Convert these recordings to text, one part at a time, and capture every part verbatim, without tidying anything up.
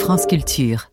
France Culture.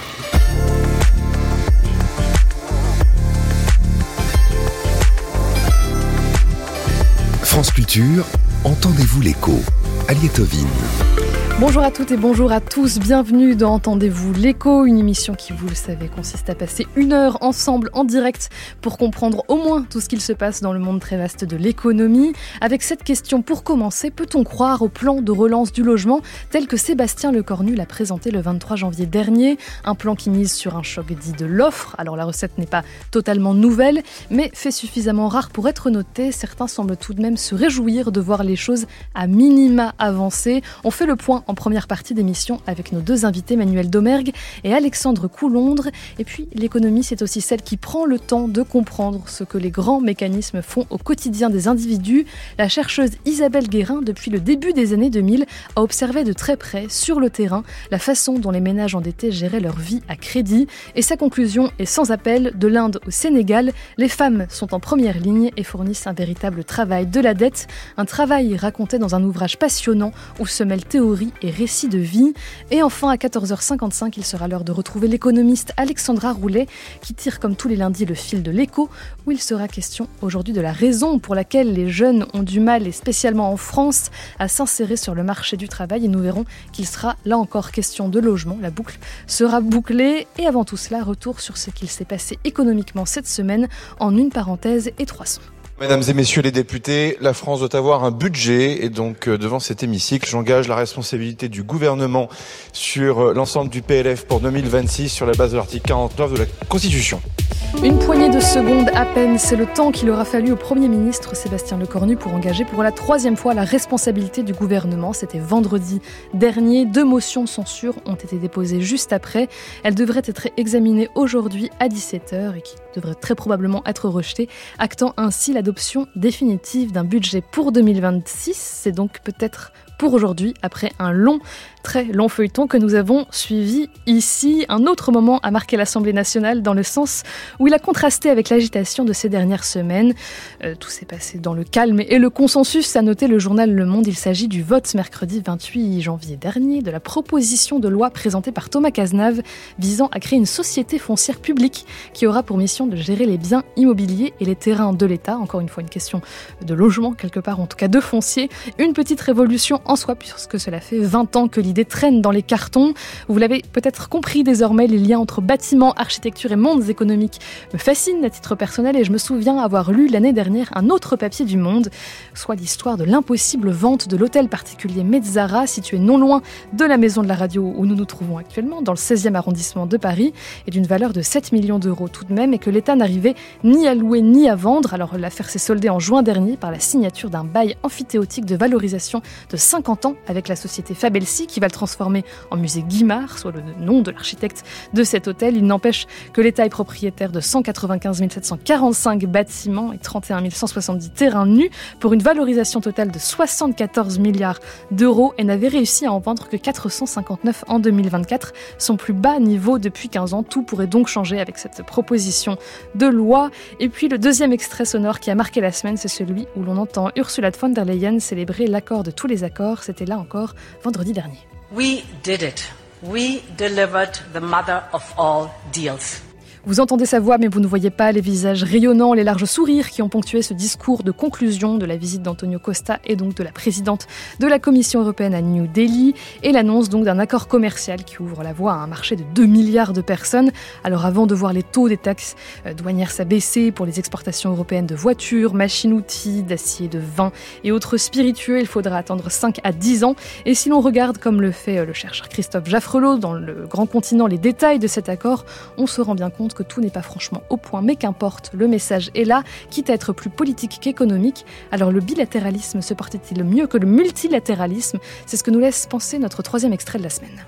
France Culture, entendez-vous l'écho? Aliette Ovine. Bonjour à toutes et bonjour à tous, bienvenue dans Entendez-vous l'écho, une émission qui, vous le savez, consiste à passer une heure ensemble en direct pour comprendre au moins tout ce qu'il se passe dans le monde très vaste de l'économie. Avec cette question pour commencer, peut-on croire au plan de relance du logement tel que Sébastien Lecornu l'a présenté le vingt-trois janvier dernier? Un plan qui mise sur un choc dit de l'offre. Alors la recette n'est pas totalement nouvelle, mais fait suffisamment rare pour être notée. Certains semblent tout de même se réjouir de voir les choses à minima avancer. On fait le point en première partie d'émission avec nos deux invités, Manuel Domergue et Alexandre Coulondre. Et puis l'économie, c'est aussi celle qui prend le temps de comprendre ce que les grands mécanismes font au quotidien des individus. La chercheuse Isabelle Guérin, depuis le début des années deux mille, a observé de très près, sur le terrain, la façon dont les ménages endettés géraient leur vie à crédit. Et sa conclusion est sans appel: de l'Inde au Sénégal, les femmes sont en première ligne et fournissent un véritable travail de la dette. Un travail raconté dans un ouvrage passionnant où se mêlent théorie et récits de vie. Et enfin, à quatorze heures cinquante-cinq, il sera l'heure de retrouver l'économiste Alexandra Roulet qui tire comme tous les lundis le fil de l'écho, où il sera question aujourd'hui de la raison pour laquelle les jeunes ont du mal, et spécialement en France, à s'insérer sur le marché du travail. Et nous verrons qu'il sera là encore question de logement. La boucle sera bouclée. Et avant tout cela, retour sur ce qu'il s'est passé économiquement cette semaine en une parenthèse et trois sons. Mesdames et messieurs les députés, la France doit avoir un budget et donc euh, devant cet hémicycle, j'engage la responsabilité du gouvernement sur euh, l'ensemble du P L F pour deux mille vingt-six sur la base de l'article quarante-neuf de la Constitution. Une poignée de secondes à peine, c'est le temps qu'il aura fallu au Premier ministre Sébastien Lecornu pour engager pour la troisième fois la responsabilité du gouvernement. C'était vendredi dernier. Deux motions de censure ont été déposées juste après. Elles devraient être examinées aujourd'hui à dix-sept heures et qui devraient très probablement être rejetées, actant ainsi l'adoption définitive d'un budget pour deux mille vingt-six. C'est donc peut-être pour aujourd'hui, après un long, très long feuilleton que nous avons suivi ici. Un autre moment a marqué l'Assemblée nationale dans le sens où il a contrasté avec l'agitation de ces dernières semaines. Euh, tout s'est passé dans le calme et le consensus, a noté le journal Le Monde. Il s'agit du vote mercredi vingt-huit janvier dernier de la proposition de loi présentée par Thomas Cazenave visant à créer une société foncière publique qui aura pour mission de gérer les biens immobiliers et les terrains de l'État. Encore une fois, une question de logement, quelque part, en tout cas de foncier. Une petite révolution en soi, puisque cela fait vingt ans que l'idée traîne dans les cartons. Vous l'avez peut-être compris désormais, les liens entre bâtiments, architecture et mondes économiques me fascinent à titre personnel et je me souviens avoir lu l'année dernière un autre papier du Monde, soit l'histoire de l'impossible vente de l'hôtel particulier Mezzara, situé non loin de la maison de la radio où nous nous trouvons actuellement, dans le seizième arrondissement de Paris, et d'une valeur de sept millions d'euros tout de même, et que l'État n'arrivait ni à louer ni à vendre. Alors l'affaire s'est soldée en juin dernier par la signature d'un bail amphithéotique de valorisation de cinquante ans avec la société Fabelsi qui va le transformer en musée Guimard, soit le nom de l'architecte de cet hôtel. Il n'empêche que l'État est propriétaire de cent quatre-vingt-quinze mille sept cent quarante-cinq bâtiments et trente et un mille cent soixante-dix terrains nus pour une valorisation totale de soixante-quatorze milliards d'euros et n'avait réussi à en vendre que quatre cent cinquante-neuf en deux mille vingt-quatre, son plus bas niveau depuis quinze ans. Tout pourrait donc changer avec cette proposition de loi. Et puis le deuxième extrait sonore qui a marqué la semaine, c'est celui où l'on entend Ursula von der Leyen célébrer l'accord de tous les accords. C'était là encore vendredi dernier. We did it. We delivered the mother of all deals. Vous entendez sa voix, mais vous ne voyez pas les visages rayonnants, les larges sourires qui ont ponctué ce discours de conclusion de la visite d'Antonio Costa et donc de la présidente de la Commission européenne à New Delhi, et l'annonce donc d'un accord commercial qui ouvre la voie à un marché de deux milliards de personnes. Alors avant de voir les taux des taxes douanières s'abaisser pour les exportations européennes de voitures, machines-outils, d'acier, de vin et autres spiritueux, il faudra attendre cinq à dix ans. Et si l'on regarde, comme le fait le chercheur Christophe Jaffrelot dans le Grand Continent, les détails de cet accord, on se rend bien compte que tout n'est pas franchement au point, mais qu'importe, le message est là, quitte à être plus politique qu'économique. Alors le bilatéralisme se portait-il mieux que le multilatéralisme? C'est ce que nous laisse penser notre troisième extrait de la semaine.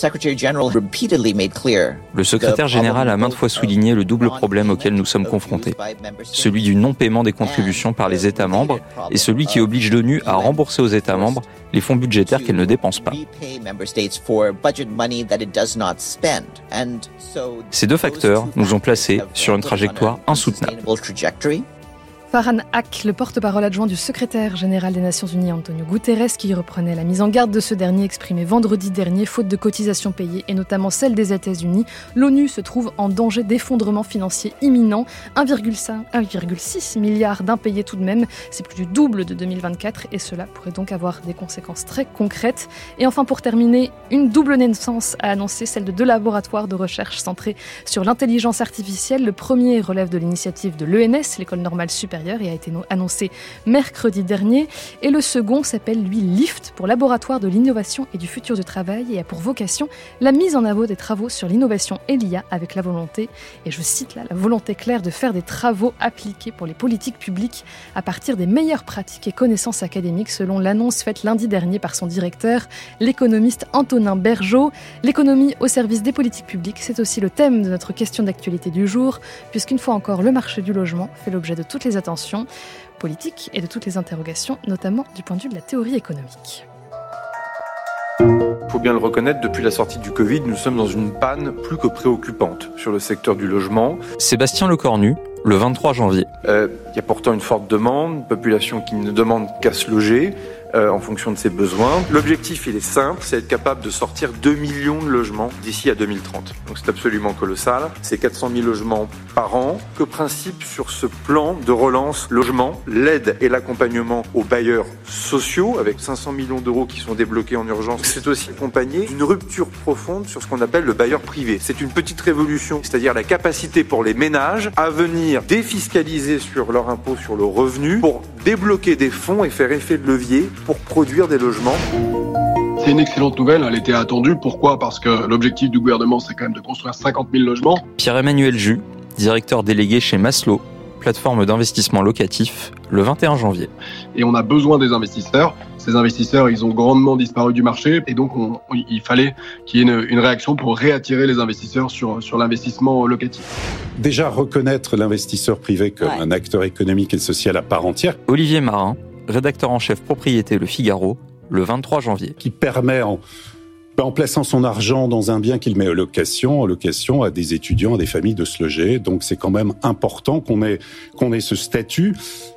Le secrétaire général a maintes fois souligné le double problème auquel nous sommes confrontés, celui du non-paiement des contributions par les États membres et celui qui oblige l'ONU à rembourser aux États membres les fonds budgétaires qu'elle ne dépense pas. Ces deux facteurs nous ont placés sur une trajectoire insoutenable. Farhan Haq, le porte-parole adjoint du secrétaire général des Nations Unies, Antonio Guterres, qui reprenait la mise en garde de ce dernier exprimée vendredi dernier, faute de cotisations payées, et notamment celle des États-Unis. L'ONU se trouve en danger d'effondrement financier imminent. un virgule six milliard d'impayés tout de même. C'est plus du double de deux mille vingt-quatre, et cela pourrait donc avoir des conséquences très concrètes. Et enfin, pour terminer, une double naissance a annoncé, celle de deux laboratoires de recherche centrés sur l'intelligence artificielle. Le premier relève de l'initiative de l'E N S, l'École normale supérieure, et a été annoncé mercredi dernier. Et le second s'appelle, lui, LIFT, pour Laboratoire de l'innovation et du futur du travail, et a pour vocation la mise en œuvre des travaux sur l'innovation et l'I A, avec la volonté, et je cite là, la volonté claire de faire des travaux appliqués pour les politiques publiques à partir des meilleures pratiques et connaissances académiques, selon l'annonce faite lundi dernier par son directeur, l'économiste Antonin Bergeaud. L'économie au service des politiques publiques, c'est aussi le thème de notre question d'actualité du jour, puisqu'une fois encore, le marché du logement fait l'objet de toutes les attentions politiques et de toutes les interrogations, notamment du point de vue de la théorie économique. Il faut bien le reconnaître, depuis la sortie du Covid, nous sommes dans une panne plus que préoccupante sur le secteur du logement. Sébastien Lecornu, le vingt-trois janvier. Euh, il y a pourtant une forte demande, une population qui ne demande qu'à se loger euh, en fonction de ses besoins. L'objectif, il est simple, c'est être capable de sortir deux millions de logements d'ici à deux mille trente. Donc c'est absolument colossal. C'est quatre cent mille logements par an. Que principe sur ce plan de relance logement, l'aide et l'accompagnement aux bailleurs sociaux, avec cinq cents millions d'euros qui sont débloqués en urgence. C'est aussi accompagné d'une rupture profonde sur ce qu'on appelle le bailleur privé. C'est une petite révolution, c'est-à-dire la capacité pour les ménages à venir défiscaliser sur leur impôt sur le revenu pour débloquer des fonds et faire effet de levier pour produire des logements. C'est une excellente nouvelle, elle était attendue. Pourquoi ? Parce que l'objectif du gouvernement, c'est quand même de construire cinquante mille logements. Pierre-Emmanuel Jus, directeur délégué chez Maslow, plateforme d'investissement locatif, le vingt et un janvier. Et on a besoin des investisseurs. Ces investisseurs, ils ont grandement disparu du marché. Et donc, on, il fallait qu'il y ait une, une réaction pour réattirer les investisseurs sur, sur l'investissement locatif. Déjà, reconnaître l'investisseur privé comme ouais. un acteur économique et social à part entière. Olivier Marin, rédacteur en chef propriété Le Figaro, le vingt-trois janvier. Qui permet, en, en plaçant son argent dans un bien qu'il met en location, en location à des étudiants, à des familles de se loger. Donc c'est quand même important qu'on ait, qu'on ait ce statut.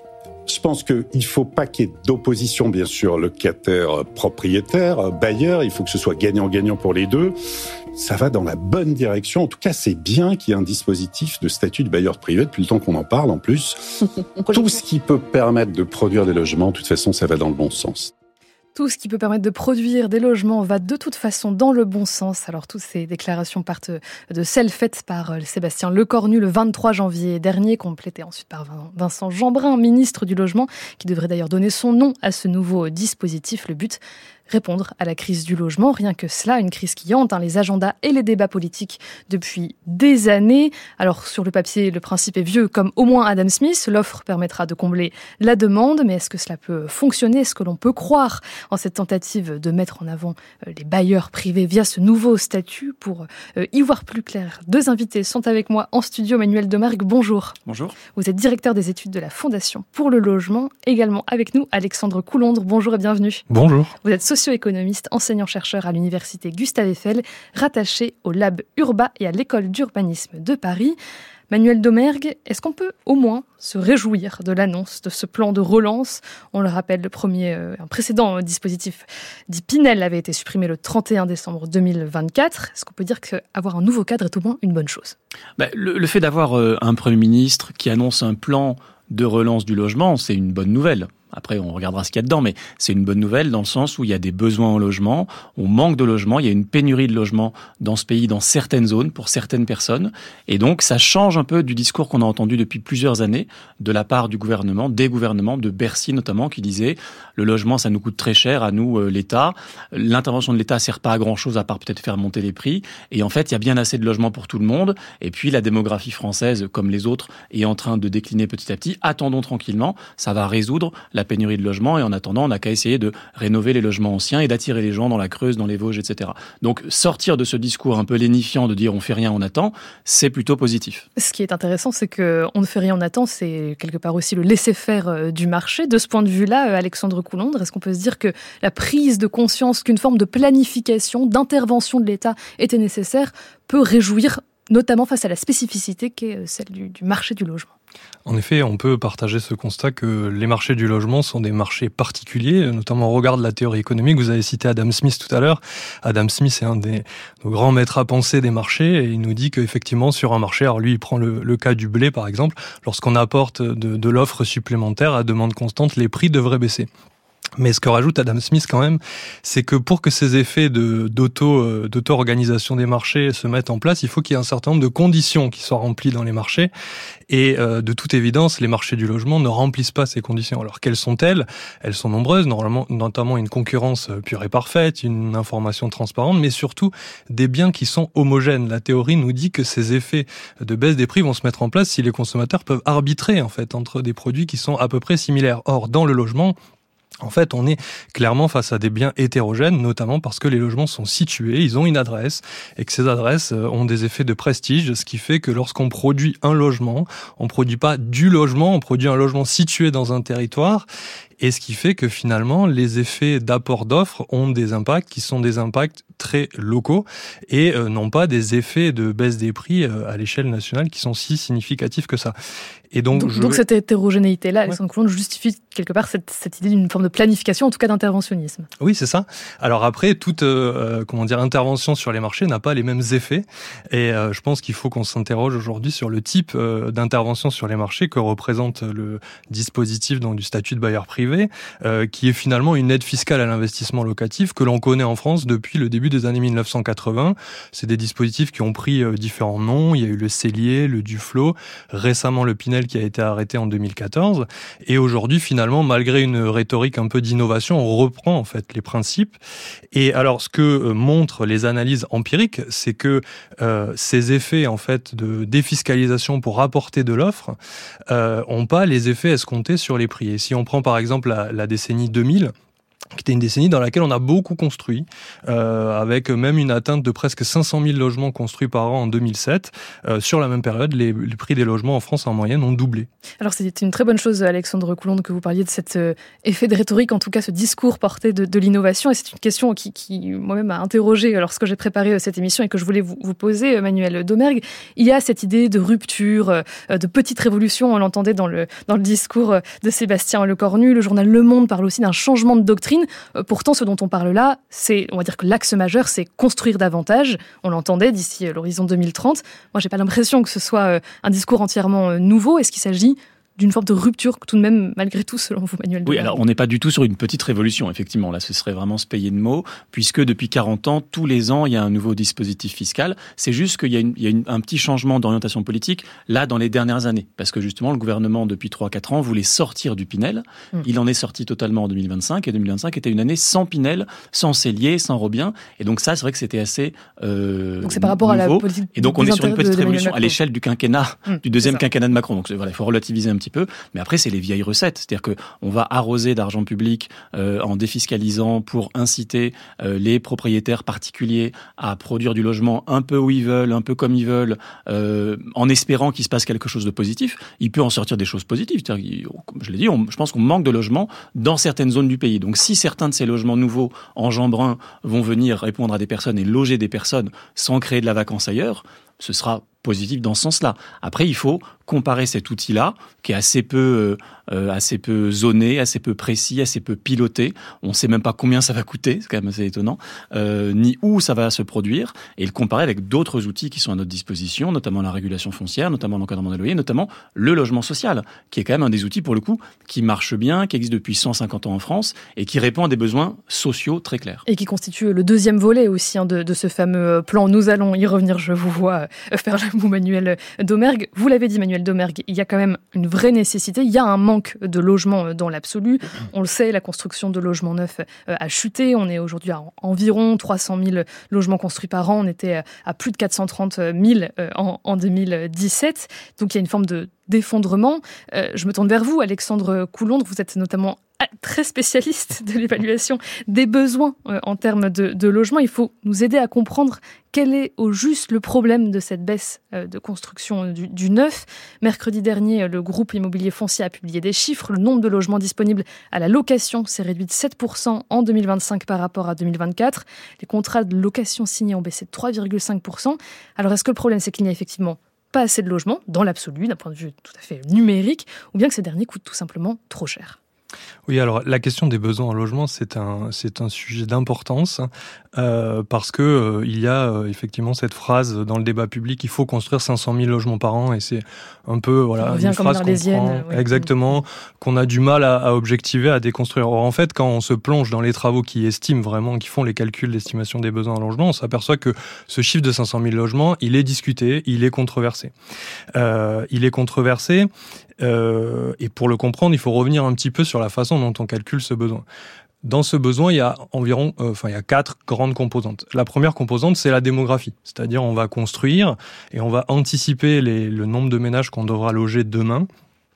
Je pense qu'il ne faut pas qu'il y ait d'opposition, bien sûr, locataire, propriétaire, bailleur. Il faut que ce soit gagnant-gagnant pour les deux. Ça va dans la bonne direction. En tout cas, c'est bien qu'il y ait un dispositif de statut de bailleur privé, depuis le temps qu'on en parle en plus. Tout ce qui peut permettre de produire des logements, de toute façon, ça va dans le bon sens. Tout ce qui peut permettre de produire des logements va de toute façon dans le bon sens. Alors, toutes ces déclarations partent de celles faites par Sébastien Lecornu le vingt-trois janvier dernier, complétées ensuite par Vincent Jeanbrun, ministre du Logement, qui devrait d'ailleurs donner son nom à ce nouveau dispositif. Le but, répondre à la crise du logement. Rien que cela, une crise qui hante hein, les agendas et les débats politiques depuis des années. Alors, sur le papier, le principe est vieux comme au moins Adam Smith. L'offre permettra de combler la demande, mais est-ce que cela peut fonctionner ? Est-ce que l'on peut croire en cette tentative de mettre en avant les bailleurs privés via ce nouveau statut ? Pour y voir plus clair, deux invités sont avec moi en studio. Manuel Domergue, bonjour. Bonjour. Vous êtes directeur des études de la Fondation pour le logement. Également avec nous, Alexandre Coulondre. Bonjour et bienvenue. Bonjour. Vous êtes socio-économiste, enseignant-chercheur à l'université Gustave Eiffel, rattaché au Lab Urba et à l'école d'urbanisme de Paris. Manuel Domergue, est-ce qu'on peut au moins se réjouir de l'annonce de ce plan de relance ? On le rappelle, le premier, euh, un précédent dispositif dit Pinel avait été supprimé le trente et un décembre deux mille vingt-quatre. Est-ce qu'on peut dire qu'avoir un nouveau cadre est au moins une bonne chose ? bah, le, le fait d'avoir euh, un Premier ministre qui annonce un plan de relance du logement, c'est une bonne nouvelle. Après, on regardera ce qu'il y a dedans, mais c'est une bonne nouvelle dans le sens où il y a des besoins en logement, on manque de logement, il y a une pénurie de logement dans ce pays, dans certaines zones, pour certaines personnes. Et donc, ça change un peu du discours qu'on a entendu depuis plusieurs années de la part du gouvernement, des gouvernements, de Bercy notamment, qui disaient le logement, ça nous coûte très cher à nous, euh, l'État. L'intervention de l'État sert pas à grand-chose à part peut-être faire monter les prix. Et en fait, il y a bien assez de logements pour tout le monde. Et puis, la démographie française, comme les autres, est en train de décliner petit à petit. Attendons tranquillement, ça va résoudre la pénurie de logements, et en attendant, on n'a qu'à essayer de rénover les logements anciens et d'attirer les gens dans la Creuse, dans les Vosges, et cetera. Donc, sortir de ce discours un peu lénifiant de dire on fait rien, on attend, c'est plutôt positif. Ce qui est intéressant, c'est que on ne fait rien, on attend, c'est quelque part aussi le laisser-faire du marché. De ce point de vue-là, Alexandre Coulondre, est-ce qu'on peut se dire que la prise de conscience qu'une forme de planification, d'intervention de l'État était nécessaire peut réjouir notamment face à la spécificité qu'est celle du, du marché du logement. En effet, on peut partager ce constat que les marchés du logement sont des marchés particuliers, notamment au regard de la théorie économique. Vous avez cité Adam Smith tout à l'heure. Adam Smith est un des nos grands maîtres à penser des marchés et il nous dit qu'effectivement, sur un marché, alors lui, il prend le, le cas du blé, par exemple, lorsqu'on apporte de, de l'offre supplémentaire à demande constante, les prix devraient baisser. Mais ce que rajoute Adam Smith quand même, c'est que pour que ces effets de, d'auto, euh, d'auto-organisation des marchés se mettent en place, il faut qu'il y ait un certain nombre de conditions qui soient remplies dans les marchés. Et euh, de toute évidence, les marchés du logement ne remplissent pas ces conditions. Alors quelles sont-elles ? Elles sont nombreuses, normalement, notamment une concurrence pure et parfaite, une information transparente, mais surtout des biens qui sont homogènes. La théorie nous dit que ces effets de baisse des prix vont se mettre en place si les consommateurs peuvent arbitrer en fait entre des produits qui sont à peu près similaires. Or, dans le logement, en fait, on est clairement face à des biens hétérogènes, notamment parce que les logements sont situés, ils ont une adresse, et que ces adresses ont des effets de prestige, ce qui fait que lorsqu'on produit un logement, on produit pas du logement, on produit un logement situé dans un territoire, et ce qui fait que finalement, les effets d'apport d'offres ont des impacts qui sont des impacts très locaux et euh, non pas des effets de baisse des prix euh, à l'échelle nationale qui sont si significatifs que ça. Et donc, donc, je donc vais... cette hétérogénéité-là, ouais. Alexandre Coulondre justifie quelque part cette, cette idée d'une forme de planification, en tout cas d'interventionnisme. Oui, c'est ça. Alors après, toute euh, comment dire intervention sur les marchés n'a pas les mêmes effets. Et euh, je pense qu'il faut qu'on s'interroge aujourd'hui sur le type euh, d'intervention sur les marchés que représente le dispositif donc, du statut de bailleur privé, euh, qui est finalement une aide fiscale à l'investissement locatif que l'on connaît en France depuis le début des années mille neuf cent quatre-vingts. C'est des dispositifs qui ont pris euh, différents noms. Il y a eu le Cellier, le Duflot, récemment le Pinel qui a été arrêté en deux mille quatorze. Et aujourd'hui, finalement, malgré une rhétorique un peu d'innovation, on reprend en fait les principes. Et alors, ce que euh, montrent les analyses empiriques, c'est que euh, ces effets en fait de défiscalisation pour apporter de l'offre euh, ont pas les effets escomptés sur les prix. Et si on prend par exemple la, la décennie deux mille, qui était une décennie dans laquelle on a beaucoup construit, euh, avec même une atteinte de presque cinq cent mille logements construits par an en deux mille sept. Euh, sur la même période, les, les prix des logements en France en moyenne ont doublé. Alors c'est une très bonne chose, Alexandre Coulondre, que vous parliez de cet euh, effet de rhétorique, en tout cas ce discours porté de, de l'innovation. Et c'est une question qui, qui moi-même m'a interrogée lorsque j'ai préparé cette émission et que je voulais vous, vous poser, Manuel Domergue. Il y a cette idée de rupture, euh, de petite révolution, on l'entendait dans le, dans le discours de Sébastien Lecornu. Le journal Le Monde parle aussi d'un changement de doctrine. Pourtant, ce dont on parle là, c'est, on va dire que l'axe majeur, c'est construire davantage. On l'entendait d'ici l'horizon deux mille trente. Moi, j'ai pas l'impression que ce soit un discours entièrement nouveau. Est-ce qu'il s'agit d'une forme de rupture, tout de même, malgré tout, selon vous, Manuel Domergue? Oui, alors on n'est pas du tout sur une petite révolution, effectivement. Là, ce serait vraiment se payer de mots, puisque depuis quarante ans, tous les ans, il y a un nouveau dispositif fiscal. C'est juste qu'il y a, une, il y a une, un petit changement d'orientation politique, là, dans les dernières années. Parce que justement, le gouvernement, depuis trois à quatre ans, voulait sortir du Pinel. Mmh. Il en est sorti totalement en deux mille vingt-cinq, et deux mille vingt-cinq était une année sans Pinel, sans Cellier, sans Robien. Et donc ça, c'est vrai que c'était assez euh, Donc c'est par rapport nouveau. À la politique. Et donc on est sur une petite révolution à l'échelle du quinquennat, mmh, du deuxième quinquennat de Macron. Donc voilà, il faut relativiser un petit peu, mais après c'est les vieilles recettes, c'est-à-dire que on va arroser d'argent public euh, en défiscalisant pour inciter euh, les propriétaires particuliers à produire du logement un peu où ils veulent, un peu comme ils veulent, euh, en espérant qu'il se passe quelque chose de positif. Il peut en sortir des choses positives. C'est-à-dire, comme je l'ai dit, on, je pense qu'on manque de logements dans certaines zones du pays. Donc si certains de ces logements nouveaux en Jeanbrun vont venir répondre à des personnes et loger des personnes sans créer de la vacance ailleurs, ce sera positif dans ce sens-là. Après, il faut comparer cet outil-là, qui est assez peu, euh, assez peu zoné, assez peu précis, assez peu piloté. On ne sait même pas combien ça va coûter, c'est quand même assez étonnant, euh, ni où ça va se produire, et le comparer avec d'autres outils qui sont à notre disposition, notamment la régulation foncière, notamment l'encadrement des loyers, notamment le logement social, qui est quand même un des outils, pour le coup, qui marche bien, qui existe depuis cent cinquante ans en France, et qui répond à des besoins sociaux très clairs. Et qui constitue le deuxième volet aussi hein, de, de ce fameux plan. Nous allons y revenir, je vous vois euh, faire le mot, Manuel Domergue. Vous l'avez dit, Manuel Domergue, il y a quand même une vraie nécessité. Il y a un manque de logements dans l'absolu. On le sait, la construction de logements neufs a chuté. On est aujourd'hui à environ trois cent mille logements construits par an. On était à plus de quatre cent trente mille en, en deux mille dix-sept. Donc il y a une forme de d'effondrement. Euh, je me tourne vers vous, Alexandre Coulondre. Vous êtes notamment très spécialiste de l'évaluation des besoins euh, en termes de, de logement. Il faut nous aider à comprendre quel est au juste le problème de cette baisse euh, de construction du, du neuf. Mercredi dernier, le groupe immobilier foncier a publié des chiffres. Le nombre de logements disponibles à la location s'est réduit de sept pour cent en deux mille vingt-cinq par rapport à deux mille vingt-quatre. Les contrats de location signés ont baissé de trois virgule cinq pour cent. Alors est-ce que le problème, c'est qu'il n'y a effectivement pas assez de logements, dans l'absolu, d'un point de vue tout à fait numérique, ou bien que ces derniers coûtent tout simplement trop cher ? Oui, alors la question des besoins en logement, c'est un c'est un sujet d'importance euh, parce que euh, il y a euh, effectivement cette phrase dans le débat public, il faut construire cinq cent mille logements par an, et c'est un peu voilà une phrase qu'on prend, oui. exactement qu'on a du mal à, à objectiver, à déconstruire. Or en fait, quand on se plonge dans les travaux qui estiment vraiment, qui font les calculs d'estimation des besoins en logement, on s'aperçoit que ce chiffre de cinq cent mille logements, il est discuté, il est controversé. Euh, il est controversé. Euh, et pour le comprendre, il faut revenir un petit peu sur la façon dont on calcule ce besoin. Dans ce besoin, il y a environ, euh, enfin, il y a quatre grandes composantes. La première composante, c'est la démographie. C'est-à-dire, on va construire et on va anticiper les, le nombre de ménages qu'on devra loger demain.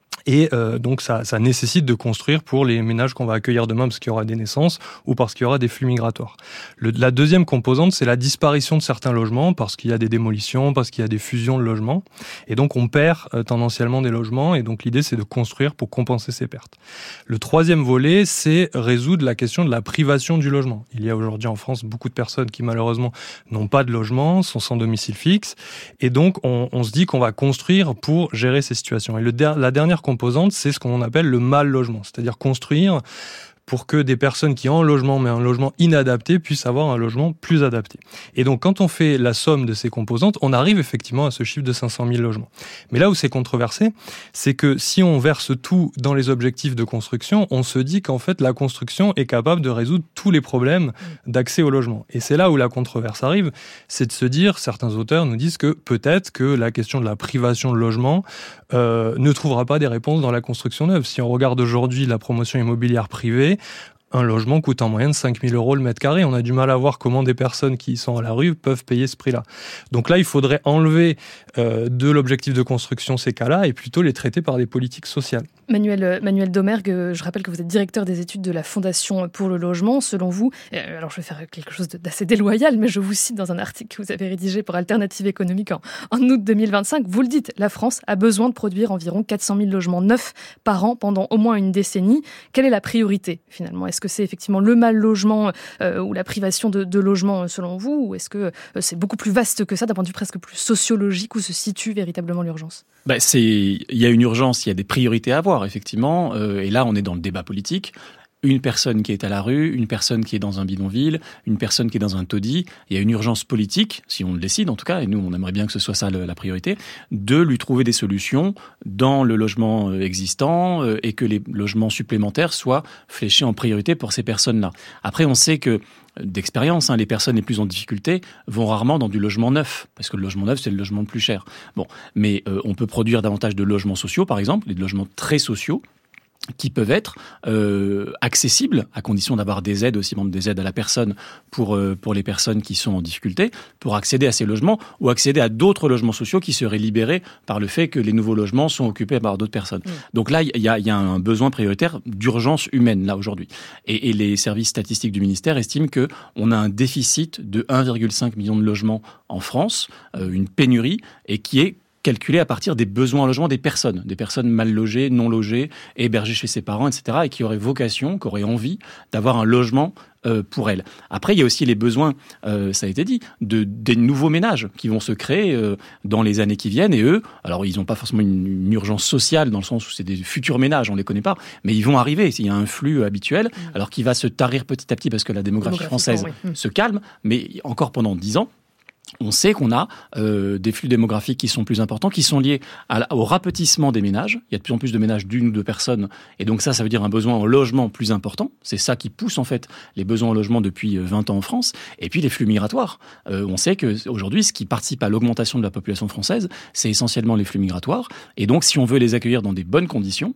Et euh, donc ça, ça nécessite de construire pour les ménages qu'on va accueillir demain parce qu'il y aura des naissances ou parce qu'il y aura des flux migratoires. Le, la deuxième composante, c'est la disparition de certains logements parce qu'il y a des démolitions, parce qu'il y a des fusions de logements. Et donc on perd euh, tendanciellement des logements et donc l'idée c'est de construire pour compenser ces pertes. Le troisième volet, c'est résoudre la question de la privation du logement. Il y a aujourd'hui en France beaucoup de personnes qui malheureusement n'ont pas de logement, sont sans domicile fixe. Et donc on, on se dit qu'on va construire pour gérer ces situations. Et le, la dernière composante, c'est ce qu'on appelle le mal logement, c'est-à-dire construire pour que des personnes qui ont un logement, mais un logement inadapté, puissent avoir un logement plus adapté. Et donc, quand on fait la somme de ces composantes, on arrive effectivement à ce chiffre de cinq cent mille logements. Mais là où c'est controversé, c'est que si on verse tout dans les objectifs de construction, on se dit qu'en fait, la construction est capable de résoudre tous les problèmes d'accès au logement. Et c'est là où la controverse arrive, c'est de se dire, certains auteurs nous disent que peut-être que la question de la privation de logement euh, ne trouvera pas des réponses dans la construction neuve. Si on regarde aujourd'hui la promotion immobilière privée, un logement coûte en moyenne cinq mille euros le mètre carré. On a du mal à voir comment des personnes qui sont à la rue peuvent payer ce prix-là. Donc là, il faudrait enlever euh, de l'objectif de construction ces cas-là et plutôt les traiter par des politiques sociales. Manuel, Manuel Domergue, je rappelle que vous êtes directeur des études de la Fondation pour le logement. Selon vous, alors je vais faire quelque chose d'assez déloyal, mais je vous cite dans un article que vous avez rédigé pour Alternative économique en, en août deux mille vingt-cinq. Vous le dites, la France a besoin de produire environ quatre cent mille logements neufs par an pendant au moins une décennie. Quelle est la priorité finalement ? Est-ce que c'est effectivement le mal logement euh, ou la privation de, de logement selon vous ? Ou est-ce que euh, c'est beaucoup plus vaste que ça d'un point de vue presque plus sociologique où se situe véritablement l'urgence ? Bah, c'est, il y a une urgence, il y a des priorités à avoir, effectivement. Euh, et là, on est dans le débat politique. Une personne qui est à la rue, une personne qui est dans un bidonville, une personne qui est dans un taudis. Il y a une urgence politique, si on le décide en tout cas, et nous, on aimerait bien que ce soit ça le, la priorité, de lui trouver des solutions dans le logement existant euh, et que les logements supplémentaires soient fléchés en priorité pour ces personnes-là. Après, on sait que d'expérience, hein, les personnes les plus en difficulté vont rarement dans du logement neuf, parce que le logement neuf, c'est le logement le plus cher. Bon, mais euh, on peut produire davantage de logements sociaux, par exemple, des logements très sociaux, qui peuvent être euh, accessibles, à condition d'avoir des aides aussi, même des aides à la personne pour euh, pour les personnes qui sont en difficulté, pour accéder à ces logements ou accéder à d'autres logements sociaux qui seraient libérés par le fait que les nouveaux logements sont occupés par d'autres personnes. Mmh. Donc là, il y a, y a un besoin prioritaire d'urgence humaine, là, aujourd'hui. Et, et les services statistiques du ministère estiment que on a un déficit de un virgule cinq million de logements en France, euh, une pénurie, et qui est calculé à partir des besoins en logement des personnes, des personnes mal logées, non logées, hébergées chez ses parents, et cetera, et qui auraient vocation, qui auraient envie d'avoir un logement euh, pour elles. Après, il y a aussi les besoins, euh, ça a été dit, de des nouveaux ménages qui vont se créer euh, dans les années qui viennent, et eux, alors ils n'ont pas forcément une, une urgence sociale dans le sens où c'est des futurs ménages, on les connaît pas, mais ils vont arriver. Il y a un flux habituel, mmh. alors qui va se tarir petit à petit parce que la démographie française oui. se calme, mais encore pendant dix ans. On sait qu'on a euh, des flux démographiques qui sont plus importants, qui sont liés à, au rapetissement des ménages. Il y a de plus en plus de ménages d'une ou deux personnes, et donc ça, ça veut dire un besoin en logement plus important. C'est ça qui pousse en fait les besoins en logement depuis vingt ans en France. Et puis les flux migratoires. Euh, on sait que aujourd'hui, ce qui participe à l'augmentation de la population française, c'est essentiellement les flux migratoires. Et donc, si on veut les accueillir dans des bonnes conditions,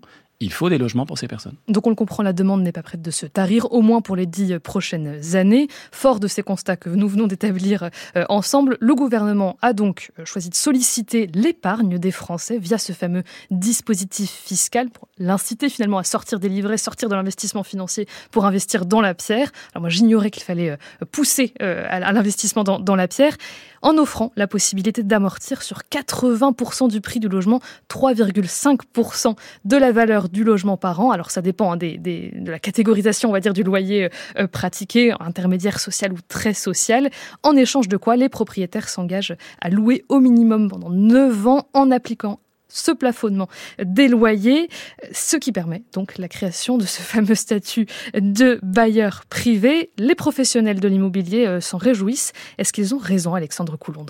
il faut des logements pour ces personnes. Donc on le comprend, la demande n'est pas prête de se tarir, au moins pour les dix prochaines années. Fort de ces constats que nous venons d'établir euh, ensemble, le gouvernement a donc choisi de solliciter l'épargne des Français via ce fameux dispositif fiscal pour l'inciter finalement à sortir des livrets, sortir de l'investissement financier pour investir dans la pierre. Alors moi j'ignorais qu'il fallait euh, pousser euh, à, à l'investissement dans, dans la pierre, en offrant la possibilité d'amortir sur quatre-vingts pour cent du prix du logement, trois virgule cinq pour cent de la valeur du logement par an. Alors ça dépend hein, des, des, de la catégorisation, on va dire, du loyer euh, pratiqué, intermédiaire social ou très social, en échange de quoi les propriétaires s'engagent à louer au minimum pendant neuf ans en appliquant ce plafonnement des loyers, ce qui permet donc la création de ce fameux statut de bailleur privé. Les professionnels de l'immobilier euh, s'en réjouissent. Est-ce qu'ils ont raison, Alexandre Coulondre ?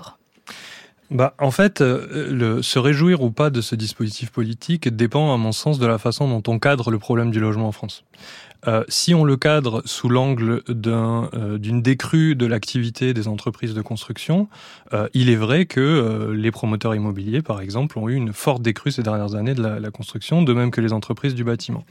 Bah, en fait, euh, le, se réjouir ou pas de ce dispositif politique dépend, à mon sens, de la façon dont on cadre le problème du logement en France. Euh, si on le cadre sous l'angle d'un, euh, d'une décrue de l'activité des entreprises de construction, euh, il est vrai que euh, les promoteurs immobiliers, par exemple, ont eu une forte décrue ces dernières années de la, la construction, de même que les entreprises du bâtiment.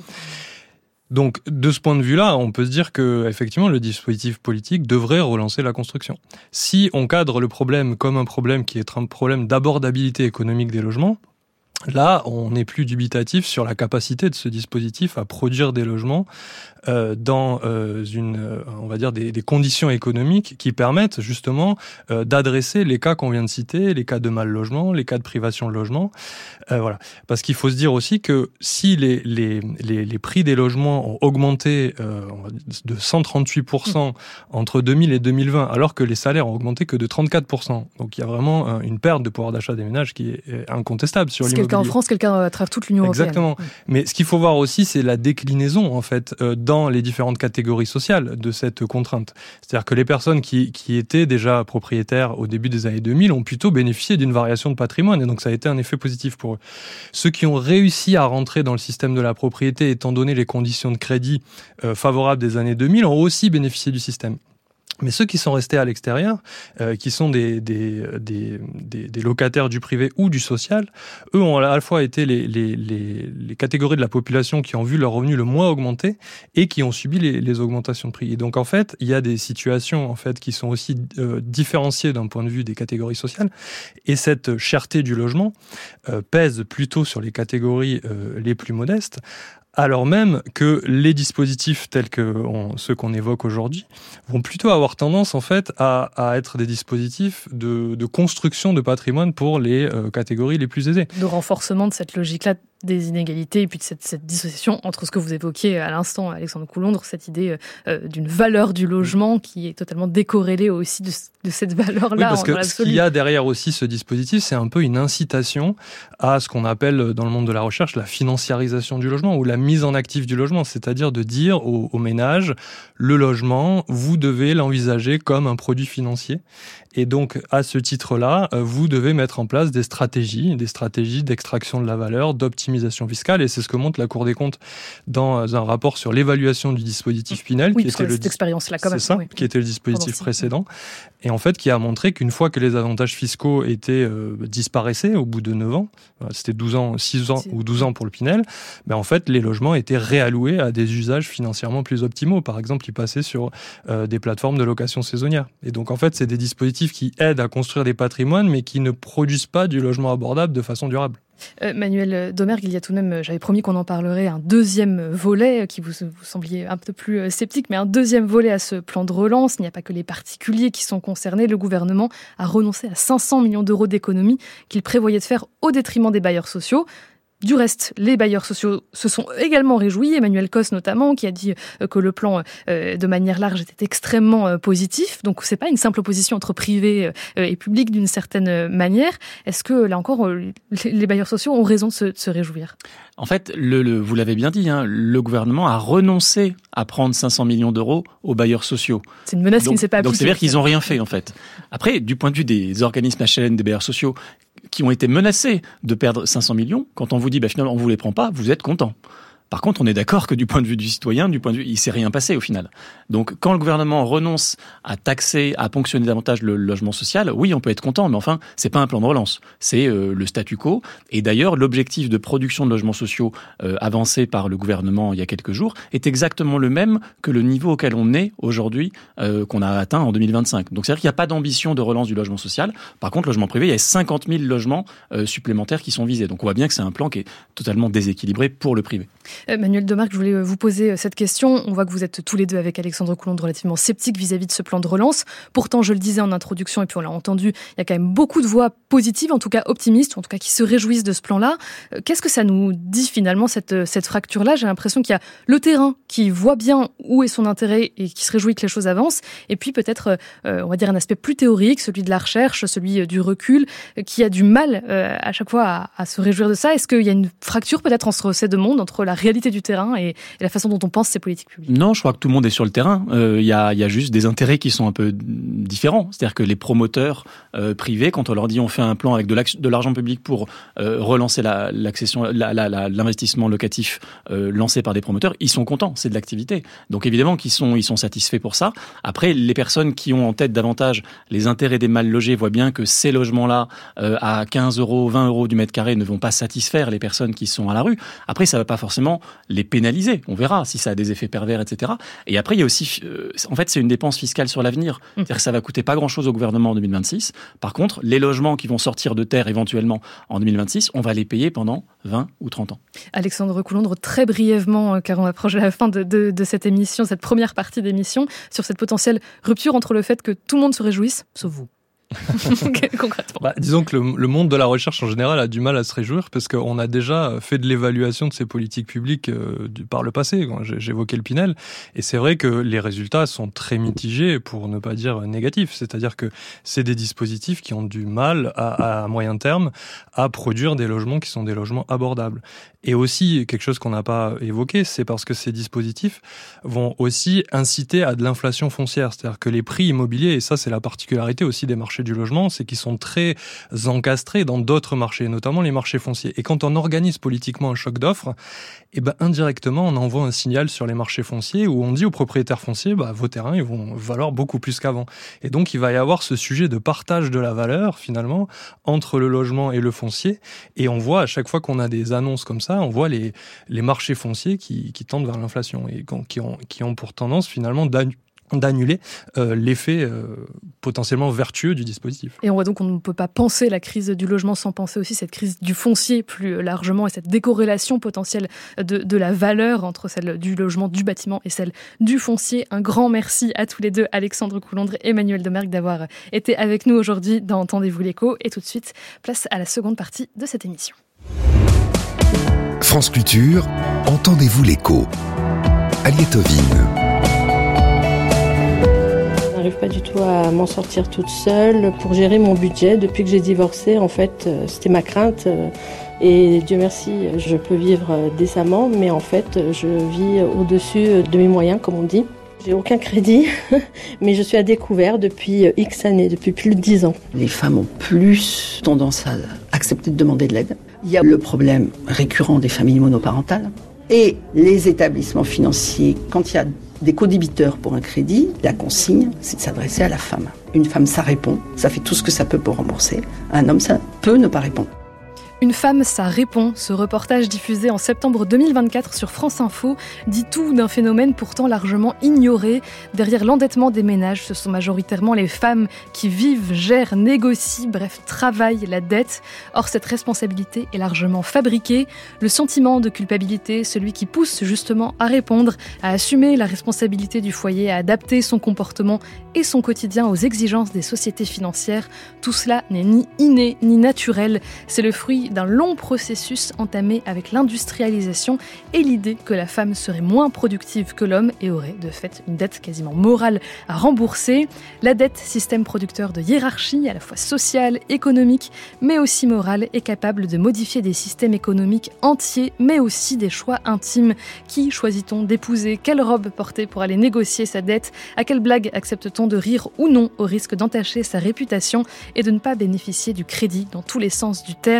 Donc, de ce point de vue-là, on peut se dire que, effectivement, le dispositif politique devrait relancer la construction. Si on cadre le problème comme un problème qui est un problème d'abordabilité économique des logements, là, on n'est plus dubitatif sur la capacité de ce dispositif à produire des logements euh, dans euh, une, euh, on va dire, des, des conditions économiques qui permettent justement euh, d'adresser les cas qu'on vient de citer, les cas de mal logement, les cas de privation de logement. Euh, voilà, parce qu'il faut se dire aussi que si les les les, les prix des logements ont augmenté euh, de cent trente-huit pour cent entre deux mille et deux mille vingt, alors que les salaires ont augmenté que de trente-quatre pour cent, donc il y a vraiment une perte de pouvoir d'achat des ménages qui est incontestable sur l'immobilier. Quelqu'un en France, quelqu'un à travers toute l'Union européenne. Exactement. Mais ce qu'il faut voir aussi, c'est la déclinaison en fait euh, dans les différentes catégories sociales de cette contrainte. C'est-à-dire que les personnes qui qui étaient déjà propriétaires au début des années deux mille ont plutôt bénéficié d'une variation de patrimoine, et donc ça a été un effet positif pour eux. Ceux qui ont réussi à rentrer dans le système de la propriété, étant donné les conditions de crédit euh, favorables des années deux mille, ont aussi bénéficié du système. Mais ceux qui sont restés à l'extérieur, euh, qui sont des, des, des, des, des locataires du privé ou du social, eux ont à la fois été les, les, les, les catégories de la population qui ont vu leurs revenus le moins augmenter et qui ont subi les, les augmentations de prix. Et donc en fait, il y a des situations en fait qui sont aussi euh, différenciées d'un point de vue des catégories sociales. Et cette cherté du logement euh, pèse plutôt sur les catégories euh, les plus modestes, alors même que les dispositifs tels que on, ceux qu'on évoque aujourd'hui vont plutôt avoir tendance en fait à, à être des dispositifs de, de construction de patrimoine pour les euh, catégories les plus aisées. De renforcement de cette logique-là des inégalités et puis de cette, cette dissociation entre ce que vous évoquiez à l'instant, Alexandre Coulondre, cette idée euh, d'une valeur du logement qui est totalement décorrélée aussi de, de cette valeur-là. Oui, parce en, que ce qu'il y a derrière aussi ce dispositif, c'est un peu une incitation à ce qu'on appelle dans le monde de la recherche la financiarisation du logement ou la mise en actif du logement, c'est-à-dire de dire aux, aux ménages, le logement, vous devez l'envisager comme un produit financier. Et donc, à ce titre-là, vous devez mettre en place des stratégies, des stratégies d'extraction de la valeur, d'optimisation fiscale. Et c'est ce que montre la Cour des comptes dans un rapport sur l'évaluation du dispositif Pinel. Oui, qui était cette le, expérience-là, quand même. C'est ça, oui. qui était le dispositif précédent. Et en fait, qui a montré qu'une fois que les avantages fiscaux étaient euh, disparaissaient au bout de neuf ans, c'était douze ans, six ans ou douze ans pour le Pinel, ben en fait, les logements étaient réalloués à des usages financièrement plus optimaux. Par exemple, ils passaient sur euh, des plateformes de location saisonnière. Et donc, en fait, c'est des dispositifs qui aident à construire des patrimoines, mais qui ne produisent pas du logement abordable de façon durable. Euh, Manuel Domergue, il y a tout de même, j'avais promis qu'on en parlerait, un deuxième volet, qui vous, vous sembliez un peu plus sceptique, mais un deuxième volet à ce plan de relance. Il n'y a pas que les particuliers qui sont concernés. Le gouvernement a renoncé à cinq cents millions d'euros d'économies qu'il prévoyait de faire au détriment des bailleurs sociaux. Du reste, les bailleurs sociaux se sont également réjouis, Emmanuel Cos notamment, qui a dit que le plan, euh, de manière large, était extrêmement euh, positif. Donc, c'est pas une simple opposition entre privé euh, et public d'une certaine manière. Est-ce que, là encore, euh, les bailleurs sociaux ont raison de se, de se réjouir ? En fait, le, le, vous l'avez bien dit, hein, le gouvernement a renoncé à prendre cinq cents millions d'euros aux bailleurs sociaux. C'est une menace donc, qui ne s'est pas appliquée. Donc, c'est-à-dire qu'ils n'ont rien fait, en fait. Après, du point de vue des organismes H L M, des bailleurs sociaux, qui ont été menacés de perdre cinq cents millions, quand on vous dit bah, finalement on ne vous les prend pas, vous êtes content. Par contre, on est d'accord que du point de vue du citoyen, du point de vue, il s'est rien passé au final. Donc, quand le gouvernement renonce à taxer, à ponctionner davantage le logement social, oui, on peut être content, mais enfin, c'est pas un plan de relance, c'est euh, le statu quo. Et d'ailleurs, l'objectif de production de logements sociaux euh, avancé par le gouvernement il y a quelques jours est exactement le même que le niveau auquel on est aujourd'hui, euh, qu'on a atteint en deux mille vingt-cinq. Donc, c'est-à-dire qu'il n'y a pas d'ambition de relance du logement social. Par contre, logement privé, il y a cinquante mille logements euh, supplémentaires qui sont visés. Donc, on voit bien que c'est un plan qui est totalement déséquilibré pour le privé. Euh, Manuel Domarc, je voulais vous poser cette question. On voit que vous êtes tous les deux avec Alexandre Coulondre relativement sceptiques vis-à-vis de ce plan de relance. Pourtant, je le disais en introduction et puis on l'a entendu, il y a quand même beaucoup de voix positives, en tout cas optimistes, en tout cas qui se réjouissent de ce plan-là. Euh, qu'est-ce que ça nous dit finalement, cette, cette fracture-là? J'ai l'impression qu'il y a le terrain qui voit bien où est son intérêt et qui se réjouit que les choses avancent. Et puis peut-être, euh, on va dire, un aspect plus théorique, celui de la recherche, celui du recul, euh, qui a du mal euh, à chaque fois à, à se réjouir de ça. Est-ce qu'il y a une fracture peut-être entre ces deux mondes, entre la réalité du terrain et, et la façon dont on pense ces politiques publiques? Non, je crois que tout le monde est sur le terrain. Il euh, y, a, y a juste des intérêts qui sont un peu différents. C'est-à-dire que les promoteurs euh, privés, quand on leur dit on fait un plan avec de, de l'argent public pour euh, relancer la, l'accession, la, la, la, l'investissement locatif euh, lancé par des promoteurs, ils sont contents, c'est de l'activité. Donc évidemment qu'ils sont, ils sont satisfaits pour ça. Après, les personnes qui ont en tête davantage les intérêts des mal logés voient bien que ces logements-là, euh, à quinze euros, vingt euros du mètre carré, ne vont pas satisfaire les personnes qui sont à la rue. Après, ça ne va pas forcément les pénaliser. On verra si ça a des effets pervers, et cetera. Et après, il y a aussi, euh, en fait, c'est une dépense fiscale sur l'avenir. C'est-à-dire que ça va coûter pas grand-chose au gouvernement en deux mille vingt-six. Par contre, les logements qui vont sortir de terre éventuellement en deux mille vingt-six, on va les payer pendant vingt ou trente ans. Alexandre Coulondre, très brièvement, car on approche de la fin de, de, de cette émission, cette première partie d'émission, sur cette potentielle rupture entre le fait que tout le monde se réjouisse, sauf vous. Concrètement. Bah, disons que le, le monde de la recherche en général a du mal à se réjouir parce qu'on a déjà fait de l'évaluation de ces politiques publiques euh, du, par le passé. J'évoquais le Pinel et c'est vrai que les résultats sont très mitigés pour ne pas dire négatifs. C'est-à-dire que c'est des dispositifs qui ont du mal à, à moyen terme à produire des logements qui sont des logements abordables. Et aussi, quelque chose qu'on n'a pas évoqué, c'est parce que ces dispositifs vont aussi inciter à de l'inflation foncière. C'est-à-dire que les prix immobiliers, et ça c'est la particularité aussi des marchés du logement, c'est qu'ils sont très encastrés dans d'autres marchés, notamment les marchés fonciers. Et quand on organise politiquement un choc d'offres, eh ben indirectement on envoie un signal sur les marchés fonciers où on dit aux propriétaires fonciers, bah, vos terrains ils vont valoir beaucoup plus qu'avant. Et donc il va y avoir ce sujet de partage de la valeur finalement entre le logement et le foncier. Et on voit à chaque fois qu'on a des annonces comme ça, on voit les, les marchés fonciers qui, qui tendent vers l'inflation et qui ont, qui ont pour tendance finalement d'annuler d'annuler euh, l'effet euh, potentiellement vertueux du dispositif. Et on voit donc qu'on ne peut pas penser la crise du logement sans penser aussi cette crise du foncier plus largement et cette décorrélation potentielle de, de la valeur entre celle du logement, du bâtiment et celle du foncier. Un grand merci à tous les deux, Alexandre Coulondre et Manuel Domarc, d'avoir été avec nous aujourd'hui dans Entendez-vous l'écho. Et tout de suite, place à la seconde partie de cette émission. France Culture, Entendez-vous l'écho. Aliette Ovine. Je n'arrive pas du tout à m'en sortir toute seule pour gérer mon budget. Depuis que j'ai divorcé, en fait, c'était ma crainte. Et Dieu merci, je peux vivre décemment, mais en fait, je vis au-dessus de mes moyens, comme on dit. J'ai aucun crédit, mais je suis à découvert depuis X années, depuis plus de dix ans. Les femmes ont plus tendance à accepter de demander de l'aide. Il y a le problème récurrent des familles monoparentales. Et les établissements financiers, quand il y a des co-débiteurs pour un crédit, la consigne, c'est de s'adresser à la femme. Une femme, ça répond, ça fait tout ce que ça peut pour rembourser. Un homme, ça peut ne pas répondre. Une femme, ça répond. Ce reportage diffusé en septembre deux mille vingt-quatre sur France Info dit tout d'un phénomène pourtant largement ignoré. Derrière l'endettement des ménages, ce sont majoritairement les femmes qui vivent, gèrent, négocient, bref, travaillent la dette. Or, cette responsabilité est largement fabriquée. Le sentiment de culpabilité, celui qui pousse justement à répondre, à assumer la responsabilité du foyer, à adapter son comportement et son quotidien aux exigences des sociétés financières. Tout cela n'est ni inné ni naturel. C'est le fruit d'un long processus entamé avec l'industrialisation et l'idée que la femme serait moins productive que l'homme et aurait de fait une dette quasiment morale à rembourser. La dette, système producteur de hiérarchie à la fois sociale, économique, mais aussi morale, est capable de modifier des systèmes économiques entiers, mais aussi des choix intimes. Qui choisit-on d'épouser? Quelle robe porter pour aller négocier sa dette? À quelle blague accepte-t-on de rire ou non au risque d'entacher sa réputation et de ne pas bénéficier du crédit dans tous les sens du terme?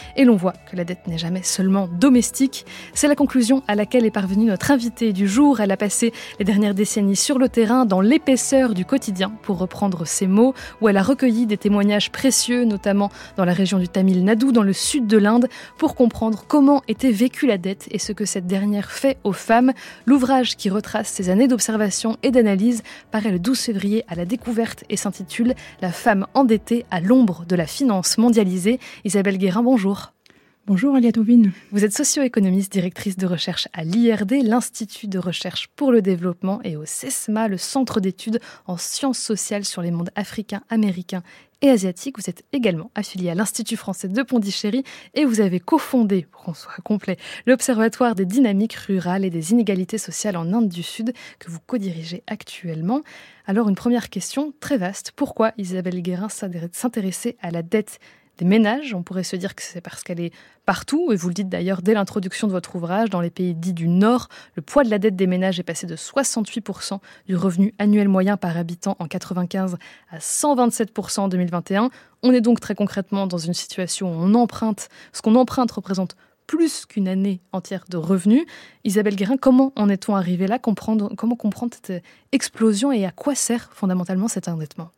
Et l'on voit que la dette n'est jamais seulement domestique. C'est la conclusion à laquelle est parvenue notre invitée du jour. Elle a passé les dernières décennies sur le terrain, dans l'épaisseur du quotidien, pour reprendre ses mots, où elle a recueilli des témoignages précieux, notamment dans la région du Tamil Nadu, dans le sud de l'Inde, pour comprendre comment était vécue la dette et ce que cette dernière fait aux femmes. L'ouvrage qui retrace ses années d'observation et d'analyse paraît le douze février à la Découverte et s'intitule « La femme endettée à l'ombre de la finance mondialisée ». Isabelle Guérin, bonjour. Bonjour Alia Tovine. Vous êtes socio-économiste, directrice de recherche à l'I R D, l'Institut de recherche pour le développement, et au CESMA, le centre d'études en sciences sociales sur les mondes africains, américains et asiatiques. Vous êtes également affiliée à l'Institut français de Pondichéry et vous avez cofondé, pour qu'on soit complet, l'Observatoire des dynamiques rurales et des inégalités sociales en Inde du Sud, que vous co-dirigez actuellement. Alors une première question très vaste. Pourquoi Isabelle Guérin s'intéressait à la dette des ménages? On pourrait se dire que c'est parce qu'elle est partout, et vous le dites d'ailleurs dès l'introduction de votre ouvrage, dans les pays dits du Nord, le poids de la dette des ménages est passé de soixante-huit pour cent du revenu annuel moyen par habitant en quatre-vingt-quinze à cent vingt-sept pour cent en deux mille vingt et un. On est donc très concrètement dans une situation où on emprunte, ce qu'on emprunte représente plus qu'une année entière de revenus. Isabelle Guérin, comment en est-on arrivé là? Comprendre, Comment comprendre cette explosion et à quoi sert fondamentalement cet endettement?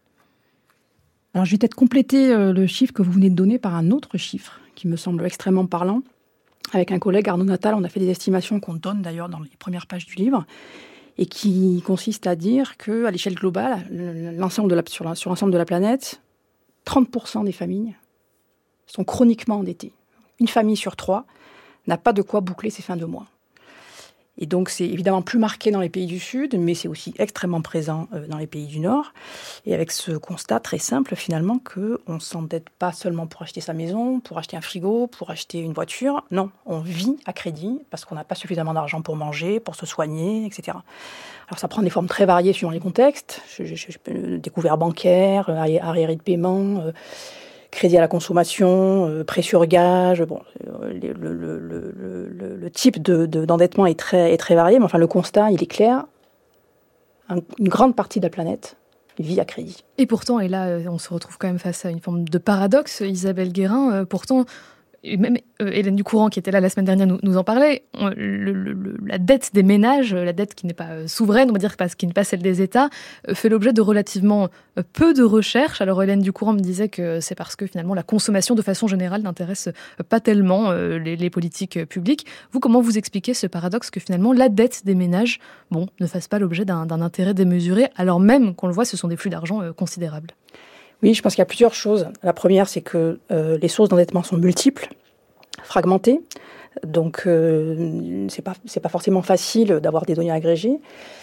Alors, je vais peut-être compléter euh, le chiffre que vous venez de donner par un autre chiffre qui me semble extrêmement parlant. Avec un collègue, Arnaud Natal, on a fait des estimations qu'on donne d'ailleurs dans les premières pages du livre et qui consistent à dire qu'à l'échelle globale, l'ensemble de la, sur, la, sur l'ensemble de la planète, trente pour cent des familles sont chroniquement endettées. Une famille sur trois n'a pas de quoi boucler ses fins de mois. Et donc, c'est évidemment plus marqué dans les pays du Sud, mais c'est aussi extrêmement présent dans les pays du Nord. Et avec ce constat très simple, finalement, qu'on ne s'endette pas seulement pour acheter sa maison, pour acheter un frigo, pour acheter une voiture. Non, on vit à crédit parce qu'on n'a pas suffisamment d'argent pour manger, pour se soigner, et cetera. Alors, ça prend des formes très variées suivant les contextes. J'ai découvert bancaire, arriérés de paiement, euh, crédit à la consommation, euh, prêt sur gage. Bon, le, le, le, le, le, le type de, de, d'endettement est très, est très varié, mais enfin le constat, il est clair. Un, une grande partie de la planète vit à crédit. Et pourtant, et là, on se retrouve quand même face à une forme de paradoxe, Isabelle Guérin. Euh, pourtant, et même euh, Hélène Ducourant, qui était là la semaine dernière, nous, nous en parlait. On, le, le, la dette des ménages, la dette qui n'est pas euh, souveraine, on va dire parce qui n'est pas celle des États, euh, fait l'objet de relativement euh, peu de recherches. Alors Hélène Ducourant me disait que c'est parce que finalement la consommation de façon générale n'intéresse euh, pas tellement euh, les, les politiques euh, publiques. Vous, comment vous expliquez ce paradoxe que finalement la dette des ménages, bon, ne fasse pas l'objet d'un, d'un intérêt démesuré, alors même qu'on le voit, ce sont des flux d'argent euh, considérables? Oui, je pense qu'il y a plusieurs choses. La première, c'est que euh, les sources d'endettement sont multiples, fragmentées. Donc, euh, c'est pas, c'est pas forcément facile d'avoir des données agrégées.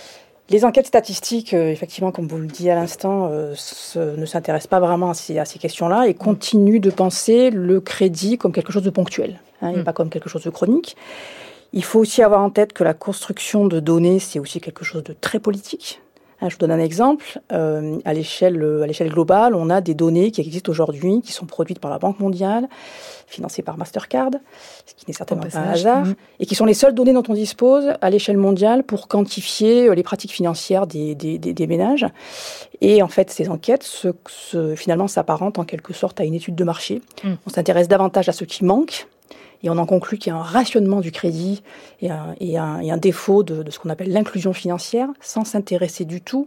Les enquêtes statistiques, euh, effectivement, comme vous le disiez à l'instant, euh, ce, ne s'intéressent pas vraiment à ces, à ces questions-là et continuent de penser le crédit comme quelque chose de ponctuel, hein, mmh. et pas comme quelque chose de chronique. Il faut aussi avoir en tête que la construction de données, c'est aussi quelque chose de très politique. Je vous donne un exemple. Euh, à l'échelle, à l'échelle globale, on a des données qui existent aujourd'hui, qui sont produites par la Banque mondiale, financées par Mastercard, ce qui n'est certainement pas un hasard, mmh. et qui sont les seules données dont on dispose à l'échelle mondiale pour quantifier les pratiques financières des, des, des, des ménages. Et en fait, ces enquêtes, se, se, finalement, s'apparentent en quelque sorte à une étude de marché. Mmh. On s'intéresse davantage à ce qui manque, et on en conclut qu'il y a un rationnement du crédit et un, et un, et un défaut de, de ce qu'on appelle l'inclusion financière, sans s'intéresser du tout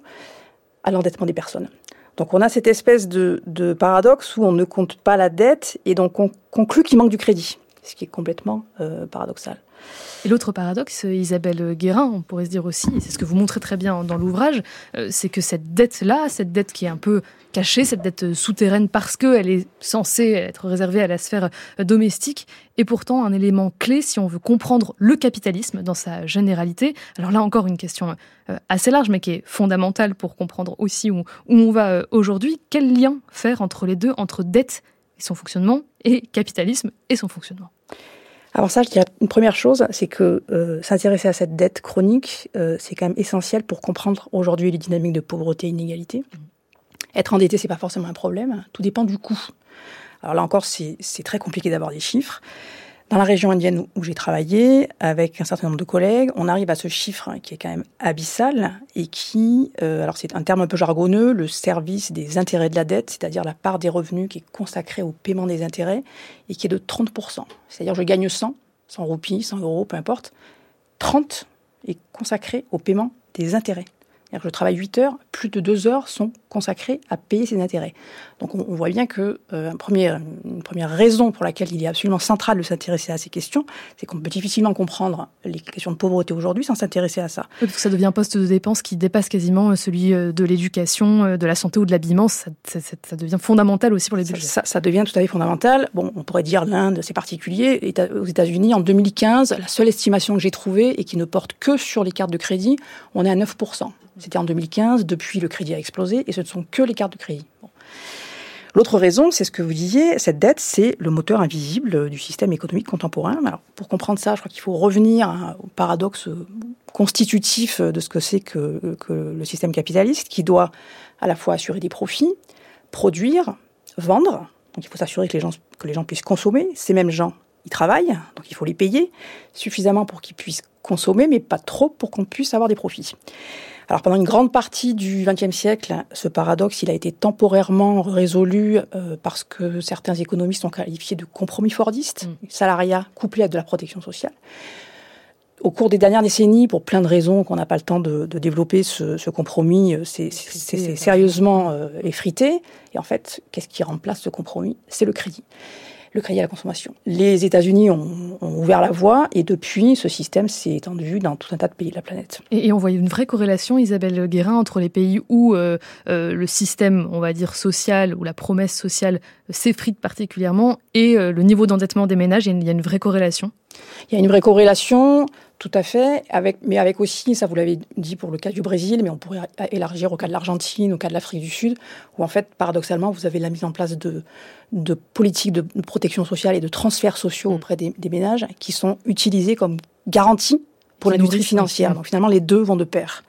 à l'endettement des personnes. Donc on a cette espèce de, de paradoxe où on ne compte pas la dette et donc on conclut qu'il manque du crédit, ce qui est complètement euh, paradoxal. Et l'autre paradoxe, Isabelle Guérin, on pourrait se dire aussi, et c'est ce que vous montrez très bien dans l'ouvrage, euh, c'est que cette dette-là, cette dette qui est un peu cachée, cette dette souterraine parce qu'elle est censée être réservée à la sphère domestique, est pourtant un élément clé si on veut comprendre le capitalisme dans sa généralité. Alors là encore, une question euh, assez large, mais qui est fondamentale pour comprendre aussi où, où on va euh, aujourd'hui. Quel lien faire entre les deux, entre dette et son fonctionnement, et capitalisme et son fonctionnement ? Alors ça, je dirais une première chose, c'est que euh, s'intéresser à cette dette chronique, euh, c'est quand même essentiel pour comprendre aujourd'hui les dynamiques de pauvreté et d'inégalité. Mmh. Être endetté, c'est pas forcément un problème, tout dépend du coût. Alors là encore, c'est, c'est très compliqué d'avoir des chiffres. Dans la région indienne où j'ai travaillé, avec un certain nombre de collègues, on arrive à ce chiffre qui est quand même abyssal et qui, euh, alors c'est un terme un peu jargonneux, le service des intérêts de la dette, c'est-à-dire la part des revenus qui est consacrée au paiement des intérêts et qui est de trente pour cent. C'est-à-dire je gagne cent, cent roupies, cent euros, peu importe, trente est consacré au paiement des intérêts. C'est-à-dire que je travaille huit heures, plus de deux heures sont consacrées à payer ces intérêts. Donc on, on voit bien que euh, un premier, une première raison pour laquelle il est absolument central de s'intéresser à ces questions, c'est qu'on peut difficilement comprendre les questions de pauvreté aujourd'hui sans s'intéresser à ça. Oui, parce que ça devient un poste de dépense qui dépasse quasiment celui de l'éducation, de la santé ou de l'habillement. Ça, ça, ça devient fondamental aussi pour les budgets. Ça, ça, ça devient tout à fait fondamental. Bon, on pourrait dire l'Inde, c'est particulier. Aux États-Unis, en deux mille quinze, la seule estimation que j'ai trouvée et qui ne porte que sur les cartes de crédit, on est à neuf pour cent. C'était en deux mille quinze, depuis le crédit a explosé et ce ne sont que les cartes de crédit. Bon. L'autre raison, c'est ce que vous disiez, cette dette, c'est le moteur invisible du système économique contemporain. Alors, pour comprendre ça, je crois qu'il faut revenir au paradoxe constitutif de ce que c'est que, que le système capitaliste, qui doit à la fois assurer des profits, produire, vendre. Donc il faut s'assurer que les gens, que les gens puissent consommer. Ces mêmes gens, ils travaillent, donc il faut les payer suffisamment pour qu'ils puissent consommer, mais pas trop pour qu'on puisse avoir des profits. Alors pendant une grande partie du vingtième siècle, ce paradoxe, il a été temporairement résolu euh, parce que certains économistes ont qualifié de compromis fordiste, mmh. salariat couplé à de la protection sociale. Au cours des dernières décennies, pour plein de raisons qu'on n'a pas le temps de, de développer, ce, ce compromis, c'est, c'est, c'est, c'est sérieusement euh, effrité. Et en fait, qu'est-ce qui remplace ce compromis ? C'est le crédit. Le crédit à la consommation. Les États-Unis ont, ont ouvert la voie et depuis, ce système s'est étendu dans tout un tas de pays de la planète. Et, et on voit une vraie corrélation, Isabelle Guérin, entre les pays où euh, euh, le système, on va dire, social, où la promesse sociale s'effrite particulièrement, et euh, le niveau d'endettement des ménages. Il y a une vraie corrélation. Il y a une vraie corrélation, tout à fait, avec, mais avec aussi, ça vous l'avez dit pour le cas du Brésil, mais on pourrait élargir au cas de l'Argentine, au cas de l'Afrique du Sud, où en fait, paradoxalement, vous avez la mise en place de, de politiques de protection sociale et de transferts sociaux auprès des, des ménages qui sont utilisés comme garantie pour l'industrie financière. Donc finalement, les deux vont de pair.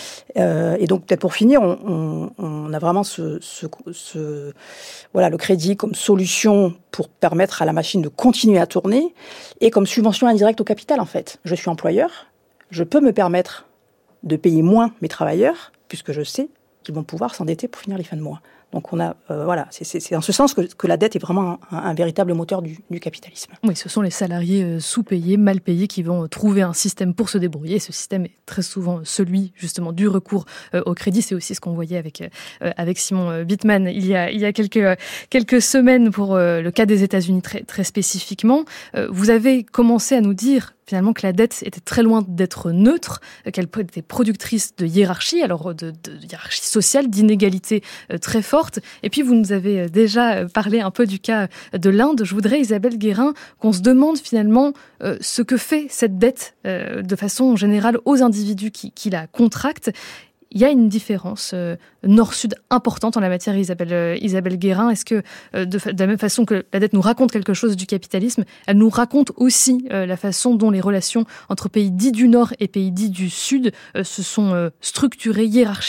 Euh, et donc peut-être pour finir, on, on, on a vraiment ce, ce, ce, voilà, le crédit comme solution pour permettre à la machine de continuer à tourner et comme subvention indirecte au capital en fait. Je suis employeur, je peux me permettre de payer moins mes travailleurs puisque je sais qu'ils vont pouvoir s'endetter pour finir les fins de mois. Donc on a, euh, voilà, c'est, c'est, c'est en ce sens que, que la dette est vraiment un, un véritable moteur du, du capitalisme. Oui, ce sont les salariés euh, sous-payés, mal payés, qui vont trouver un système pour se débrouiller. Ce système est très souvent celui justement du recours euh, au crédit. C'est aussi ce qu'on voyait avec euh, avec Simon Bittman il y a il y a quelques quelques semaines pour euh, le cas des États-Unis très très spécifiquement. Euh, vous avez commencé à nous dire finalement que la dette était très loin d'être neutre, qu'elle était productrice de hiérarchie, alors de, de hiérarchie sociale, d'inégalités euh, très fortes. Et puis vous nous avez déjà parlé un peu du cas de l'Inde. Je voudrais, Isabelle Guérin, qu'on se demande finalement euh, ce que fait cette dette euh, de façon générale aux individus qui, qui la contractent. Il y a une différence euh, nord-sud importante en la matière, Isabelle, euh, Isabelle Guérin. Est-ce que, euh, de, de la même façon que la dette nous raconte quelque chose du capitalisme, elle nous raconte aussi euh, la façon dont les relations entre pays dits du Nord et pays dits du Sud euh, se sont euh, structurées, hiérarchisées ?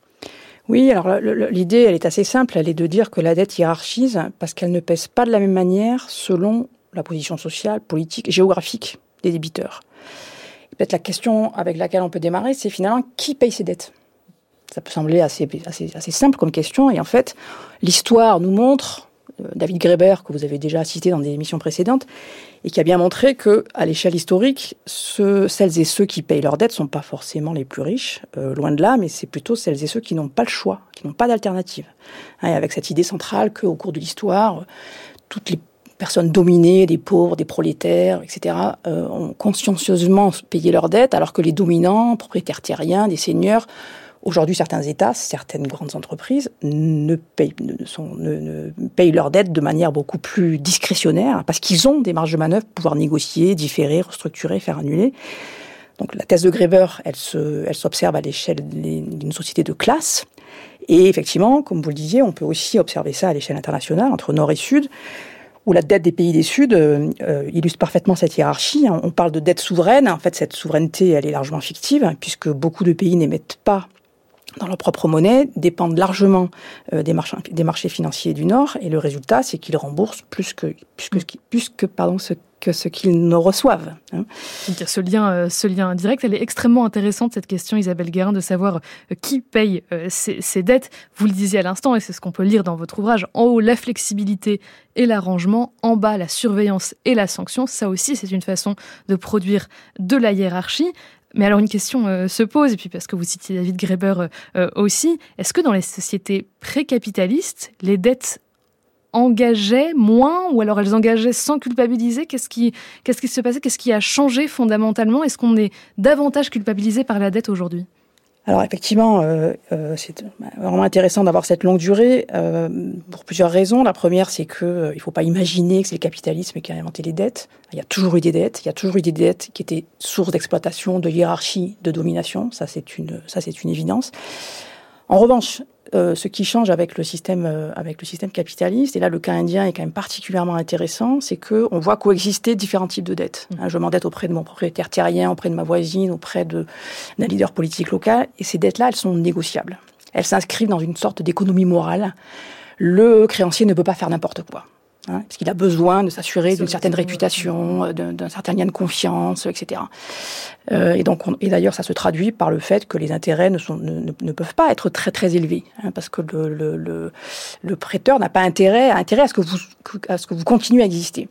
Oui, alors l'idée, elle est assez simple. Elle est de dire que la dette hiérarchise parce qu'elle ne pèse pas de la même manière selon la position sociale, politique, géographique des débiteurs. Peut-être la question avec laquelle on peut démarrer, c'est finalement qui paye ses dettes ? Ça peut sembler assez, assez, assez simple comme question. Et en fait, l'histoire nous montre, euh, David Graeber, que vous avez déjà cité dans des émissions précédentes, et qui a bien montré qu'à l'échelle historique, ce, celles et ceux qui payent leurs dettes ne sont pas forcément les plus riches, euh, loin de là, mais c'est plutôt celles et ceux qui n'ont pas le choix, qui n'ont pas d'alternative. Hein, et avec cette idée centrale qu'au cours de l'histoire, euh, toutes les personnes dominées, des pauvres, des prolétaires, et cetera, euh, ont consciencieusement payé leurs dettes, alors que les dominants, propriétaires terriens, des seigneurs, aujourd'hui certains États, certaines grandes entreprises ne payent, ne sont, ne, ne payent leurs dettes de manière beaucoup plus discrétionnaire, parce qu'ils ont des marges de manœuvre pour pouvoir négocier, différer, restructurer, faire annuler. Donc la thèse de Graeber, elle, se, elle s'observe à l'échelle d'une société de classe. Et effectivement, comme vous le disiez, on peut aussi observer ça à l'échelle internationale, entre Nord et Sud, où la dette des pays des Sud euh, illustre parfaitement cette hiérarchie. On parle de dette souveraine. En fait, cette souveraineté, elle est largement fictive, puisque beaucoup de pays n'émettent pas dans leur propre monnaie, dépendent largement euh, des, marchés, des marchés financiers du Nord, et le résultat, c'est qu'ils remboursent plus que, plus que, plus que pardon, ce que ce qu'ils ne reçoivent. Hein. Donc, ce lien, euh, ce lien indirect, elle est extrêmement intéressante, cette question, Isabelle Guérin, de savoir euh, qui paye euh, ces, ces dettes. Vous le disiez à l'instant, et c'est ce qu'on peut lire dans votre ouvrage, en haut, la flexibilité et l'arrangement, en bas, la surveillance et la sanction. Ça aussi, c'est une façon de produire de la hiérarchie. Mais alors une question euh, se pose, et puis parce que vous citiez David Graeber euh, aussi, est-ce que dans les sociétés pré-capitalistes, les dettes engageaient moins, ou alors elles engageaient sans culpabiliser? Qu'est-ce qui, qu'est-ce qui se passait? Qu'est-ce qui a changé fondamentalement? Est-ce qu'on est davantage culpabilisé par la dette aujourd'hui? Alors effectivement, euh, euh, c'est vraiment intéressant d'avoir cette longue durée euh, pour plusieurs raisons. La première, c'est que euh, il faut pas imaginer que c'est le capitalisme qui a inventé les dettes. Il y a toujours eu des dettes. Il y a toujours eu des dettes qui étaient source d'exploitation, de hiérarchie, de domination. Ça, c'est une, ça, c'est une évidence. En revanche, euh, ce qui change avec le système, euh, avec le système capitaliste, et là le cas indien est quand même particulièrement intéressant, c'est que on voit coexister différents types de dettes. Hein, je m'endette auprès de mon propriétaire terrien, auprès de ma voisine, auprès de, d'un leader politique local, et ces dettes-là, elles sont négociables. Elles s'inscrivent dans une sorte d'économie morale. Le créancier ne peut pas faire n'importe quoi. Hein, parce qu'il a besoin de s'assurer d'une certaine réputation, d'un, d'un certain lien de confiance, et cetera. Euh, et donc, on, et d'ailleurs, ça se traduit par le fait que les intérêts ne, sont, ne, ne peuvent pas être très très élevés, hein, parce que le, le, le, le prêteur n'a pas intérêt, intérêt à ce que vous à ce que vous continuez à exister.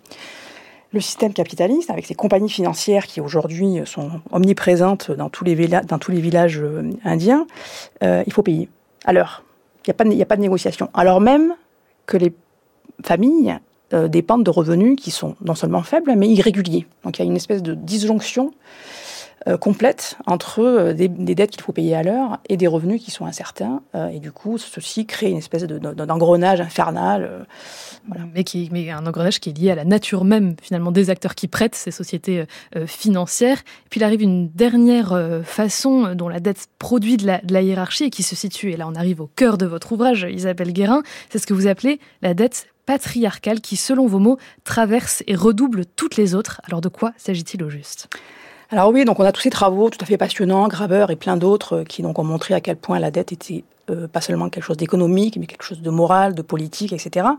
Le système capitaliste, avec ses compagnies financières qui aujourd'hui sont omniprésentes dans tous les villages, dans tous les villages indiens, euh, il faut payer à l'heure. Il n'y a pas de, il n'y a pas de négociation. Alors même que les familles euh, dépendent de revenus qui sont non seulement faibles, mais irréguliers. Donc il y a une espèce de disjonction euh, complète entre euh, des, des dettes qu'il faut payer à l'heure et des revenus qui sont incertains. Euh, et du coup, ceci crée une espèce de, de, d'engrenage infernal. Euh, voilà. mais, qui, mais un engrenage qui est lié à la nature même, finalement, des acteurs qui prêtent ces sociétés euh, financières. Et puis il arrive une dernière euh, façon dont la dette produit de la, de la hiérarchie et qui se situe, et là on arrive au cœur de votre ouvrage, Isabelle Guérin, c'est ce que vous appelez la dette patriarcale qui, selon vos mots, traverse et redouble toutes les autres. Alors de quoi s'agit-il au juste ? Alors oui, donc on a tous ces travaux tout à fait passionnants, Graeber et plein d'autres, qui donc ont montré à quel point la dette était euh, pas seulement quelque chose d'économique, mais quelque chose de moral, de politique, et cetera.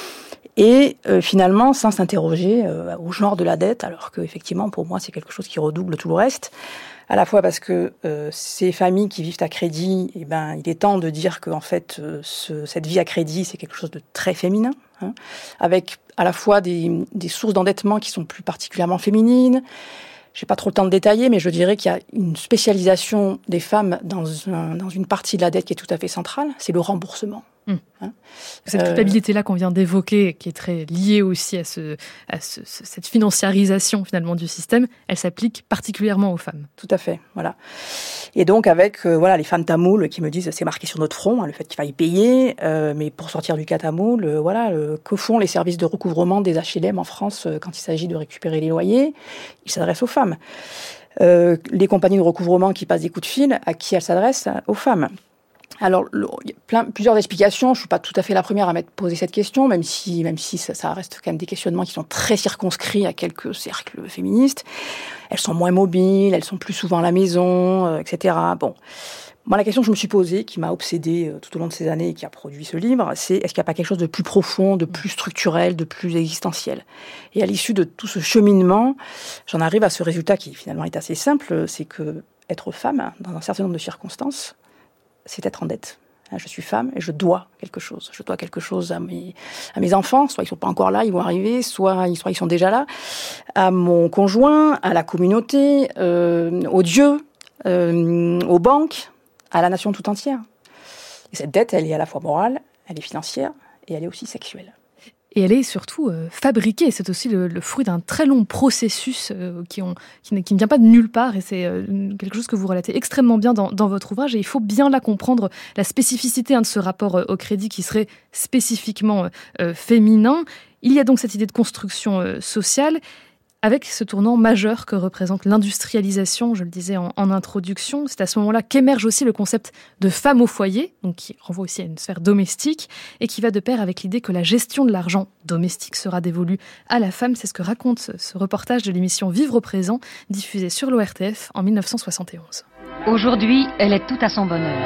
Et euh, finalement, sans s'interroger euh, au genre de la dette, alors qu'effectivement, pour moi, c'est quelque chose qui redouble tout le reste. À la fois parce que euh, ces familles qui vivent à crédit, eh ben, il est temps de dire que en fait, euh, ce, cette vie à crédit, c'est quelque chose de très féminin, hein, avec à la fois des, des sources d'endettement qui sont plus particulièrement féminines. J'ai pas trop le temps de détailler, mais je dirais qu'il y a une spécialisation des femmes dans, un, dans une partie de la dette qui est tout à fait centrale, c'est le remboursement. Mmh. Hein cette culpabilité-là qu'on vient d'évoquer, qui est très liée aussi à, ce, à ce, cette financiarisation finalement du système, elle s'applique particulièrement aux femmes. Tout à fait, voilà. Et donc avec euh, voilà les femmes tamoules qui me disent c'est marqué sur notre front, hein, le fait qu'il faille payer, euh, mais pour sortir du cas tamoul, euh, voilà, euh, que font les services de recouvrement des H L M en France euh, quand il s'agit de récupérer les loyers? Ils s'adressent aux femmes. Euh, les compagnies de recouvrement qui passent des coups de fil, à qui elles s'adressent? Aux femmes. Alors, il y a plein, plusieurs explications. Je suis pas tout à fait la première à m'être posé cette question, même si, même si ça, ça reste quand même des questionnements qui sont très circonscrits à quelques cercles féministes. Elles sont moins mobiles, elles sont plus souvent à la maison, euh, et cetera. Bon. Moi, la question que je me suis posée, qui m'a obsédée euh, tout au long de ces années et qui a produit ce livre, c'est est-ce qu'il n'y a pas quelque chose de plus profond, de plus structurel, de plus existentiel? Et à l'issue de tout ce cheminement, j'en arrive à ce résultat qui finalement est assez simple, c'est que être femme, dans un certain nombre de circonstances, c'est être en dette. Je suis femme et je dois quelque chose. Je dois quelque chose à mes, à mes enfants, soit ils sont pas encore là, ils vont arriver, soit ils, soit ils sont déjà là, à mon conjoint, à la communauté, euh, aux dieux, euh, aux banques, à la nation tout entière. Et cette dette, elle est à la fois morale, elle est financière et elle est aussi sexuelle. Et elle est surtout euh, fabriquée. C'est aussi le, le fruit d'un très long processus euh, qui, ont, qui, ne, qui ne vient pas de nulle part. Et c'est euh, quelque chose que vous relatez extrêmement bien dans, dans votre ouvrage. Et il faut bien là comprendre la spécificité hein, de ce rapport euh, au crédit qui serait spécifiquement euh, féminin. Il y a donc cette idée de construction euh, sociale avec ce tournant majeur que représente l'industrialisation, je le disais en, en introduction. C'est à ce moment-là qu'émerge aussi le concept de femme au foyer, donc qui renvoie aussi à une sphère domestique, et qui va de pair avec l'idée que la gestion de l'argent domestique sera dévolue à la femme. C'est ce que raconte ce reportage de l'émission Vivre au présent, diffusée sur l'O R T F en mille neuf cent soixante et onze. Aujourd'hui, elle est tout à son bonheur.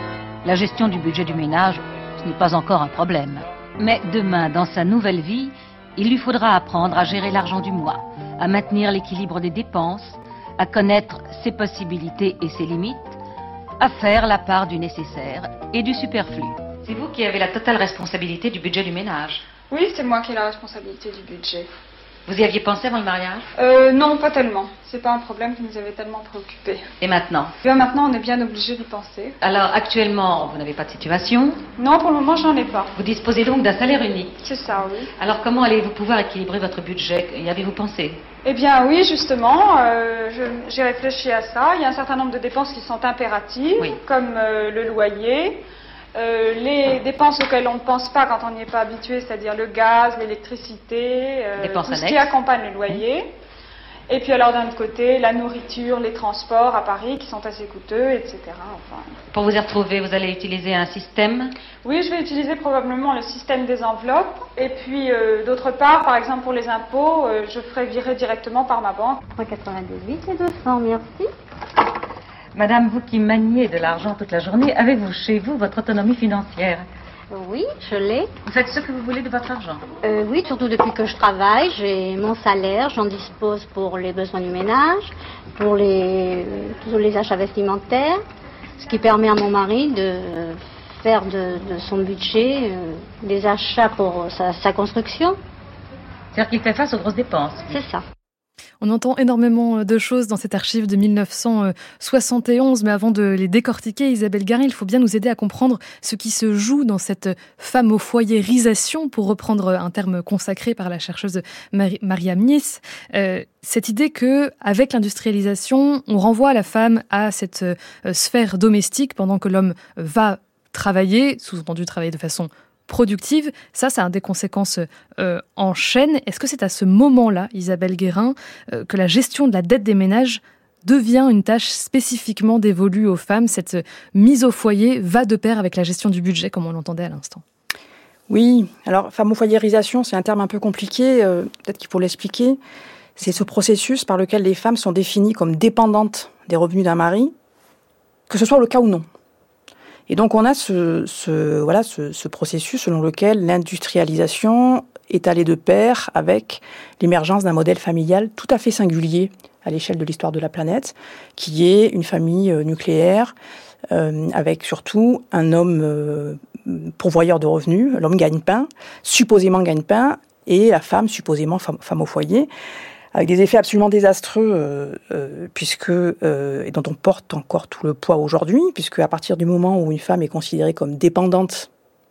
La gestion du budget du ménage, ce n'est pas encore un problème. Mais demain, dans sa nouvelle vie, Il lui faudra apprendre à gérer l'argent du mois, à maintenir l'équilibre des dépenses, à connaître ses possibilités et ses limites, à faire la part du nécessaire et du superflu. C'est vous qui avez la totale responsabilité du budget du ménage. Oui, c'est moi qui ai la responsabilité du budget. Vous y aviez pensé avant le mariage? Euh, non, pas tellement. C'est pas un problème qui nous avait tellement préoccupés. Et maintenant? Bien, maintenant, on est bien obligé d'y penser. Alors, actuellement, vous n'avez pas de situation? Non, pour le moment, j'en ai pas. Vous disposez donc d'un salaire unique? C'est ça, oui. Alors, comment allez-vous pouvoir équilibrer votre budget? Y avez-vous pensé? Eh bien, oui, justement, euh, je- j'ai réfléchi à ça. Il y a un certain nombre de dépenses qui sont impératives, Oui. comme euh, le loyer, euh, les dépenses auxquelles on ne pense pas quand on n'y est pas habitué, c'est-à-dire le gaz, l'électricité, euh, Dépenses tout ce qui annexes. accompagne le loyer. Et puis alors d'un autre côté, la nourriture, les transports à Paris qui sont assez coûteux, et cetera. Enfin, Pour vous y retrouver, vous allez utiliser un système? oui, je vais utiliser probablement le système des enveloppes. Et puis euh, d'autre part, par exemple pour les impôts, euh, je ferai virer directement par ma banque. trois quatre-vingt-dix-huit et deux cents, merci. Madame, vous qui maniez de l'argent toute la journée, avez-vous chez vous votre autonomie financière? Oui, je l'ai. Vous faites ce que vous voulez de votre argent? Euh, oui, surtout depuis que je travaille, j'ai mon salaire, j'en dispose pour les besoins du ménage, pour les, tous les achats vestimentaires, ce qui permet à mon mari de faire de, de son budget euh, des achats pour sa, sa construction. C'est-à-dire qu'il fait face aux grosses dépenses? C'est ça. On entend énormément de choses dans cette archive de mille neuf cent soixante et onze, mais avant de les décortiquer, Isabelle Guérin, il faut bien nous aider à comprendre ce qui se joue dans cette femme au foyerisation, pour reprendre un terme consacré par la chercheuse Marie- Mariam Nice. Euh, cette idée que, avec l'industrialisation, on renvoie la femme à cette euh, sphère domestique pendant que l'homme va travailler, sous-entendu travailler de façon productive, ça, ça a des conséquences euh, en chaîne. Est-ce que c'est à ce moment-là, Isabelle Guérin, euh, que la gestion de la dette des ménages devient une tâche spécifiquement dévolue aux femmes? Cette mise au foyer va de pair avec la gestion du budget, comme on l'entendait à l'instant. Oui, alors femme au foyerisation, c'est un terme un peu compliqué, euh, peut-être qu'il faut l'expliquer. C'est ce processus par lequel les femmes sont définies comme dépendantes des revenus d'un mari, que ce soit le cas ou non. Et donc on a ce, ce, voilà, ce, ce processus selon lequel l'industrialisation est allée de pair avec l'émergence d'un modèle familial tout à fait singulier à l'échelle de l'histoire de la planète, qui est une famille euh, nucléaire, euh, avec surtout un homme euh, pourvoyeur de revenus, l'homme gagne-pain, supposément gagne-pain, et la femme supposément femme, femme au foyer, avec des effets absolument désastreux, euh, euh, puisque euh, et dont on porte encore tout le poids aujourd'hui, puisque à partir du moment où une femme est considérée comme dépendante,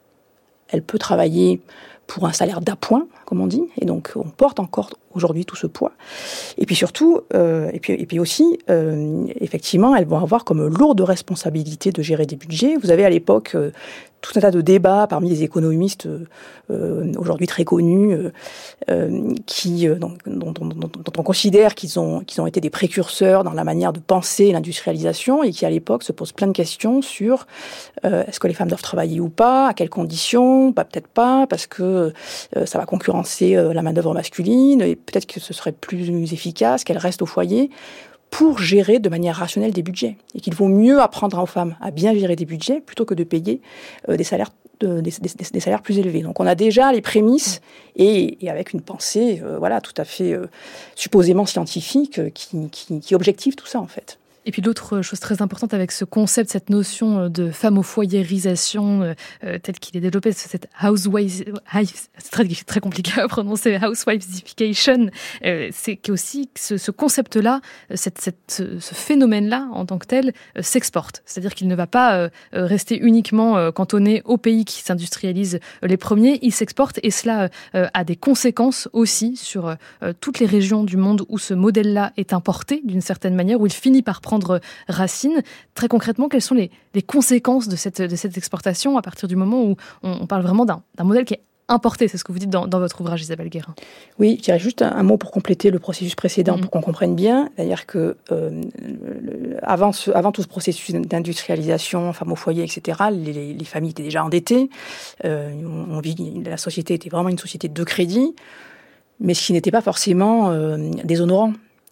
elle peut travailler pour un salaire d'appoint, comme on dit, et donc on porte encore aujourd'hui tout ce poids. Et puis surtout, euh, et puis et puis aussi, euh, effectivement, elles vont avoir comme lourde responsabilité de gérer des budgets. Vous avez à l'époque euh, tout un tas de débats parmi les économistes euh, aujourd'hui très connus, euh, euh, qui euh, dont, dont, dont, dont, dont on considère qu'ils ont qu'ils ont été des précurseurs dans la manière de penser l'industrialisation, et qui à l'époque se posent plein de questions sur euh, est-ce que les femmes doivent travailler ou pas, à quelles conditions, bah, peut-être pas, parce que euh, ça va concurrencer euh, la main-d'œuvre masculine, et peut-être que ce serait plus efficace qu'elles restent au foyer pour gérer de manière rationnelle des budgets, et qu'il vaut mieux apprendre aux femmes à bien gérer des budgets plutôt que de payer euh, des salaires de, des, des, des salaires plus élevés. Donc on a déjà les prémices, et, et avec une pensée euh, voilà tout à fait euh, supposément scientifique euh, qui, qui, qui objective tout ça en fait. Et puis l'autre chose très importante avec ce concept, cette notion de femme au foyerisation, euh, euh, tel qu'il est développé, c'est cette housewife, c'est très, très compliqué à prononcer, housewifeification, euh, c'est qu'aussi ce, ce concept-là, cette, cette, ce phénomène-là en tant que tel, euh, s'exporte. C'est-à-dire qu'il ne va pas euh, rester uniquement euh, cantonné aux pays qui s'industrialisent euh, les premiers, il s'exporte, et cela euh, a des conséquences aussi sur euh, toutes les régions du monde où ce modèle-là est importé d'une certaine manière, où il finit par prendre racine. Très concrètement, quelles sont les, les conséquences de cette, de cette exportation à partir du moment où on, on parle vraiment d'un, d'un modèle qui est importé? C'est ce que vous dites dans, dans votre ouvrage, Isabelle Guérin. Oui, je dirais juste un, un mot pour compléter le processus précédent, mmh. pour qu'on comprenne bien. C'est-à-dire que euh, le, avant, ce, avant tout ce processus d'industrialisation, femmes au foyer, et cetera, les, les familles étaient déjà endettées. Euh, on, on vit, la société était vraiment une société de crédit, mais ce qui n'était pas forcément euh, déshonorant.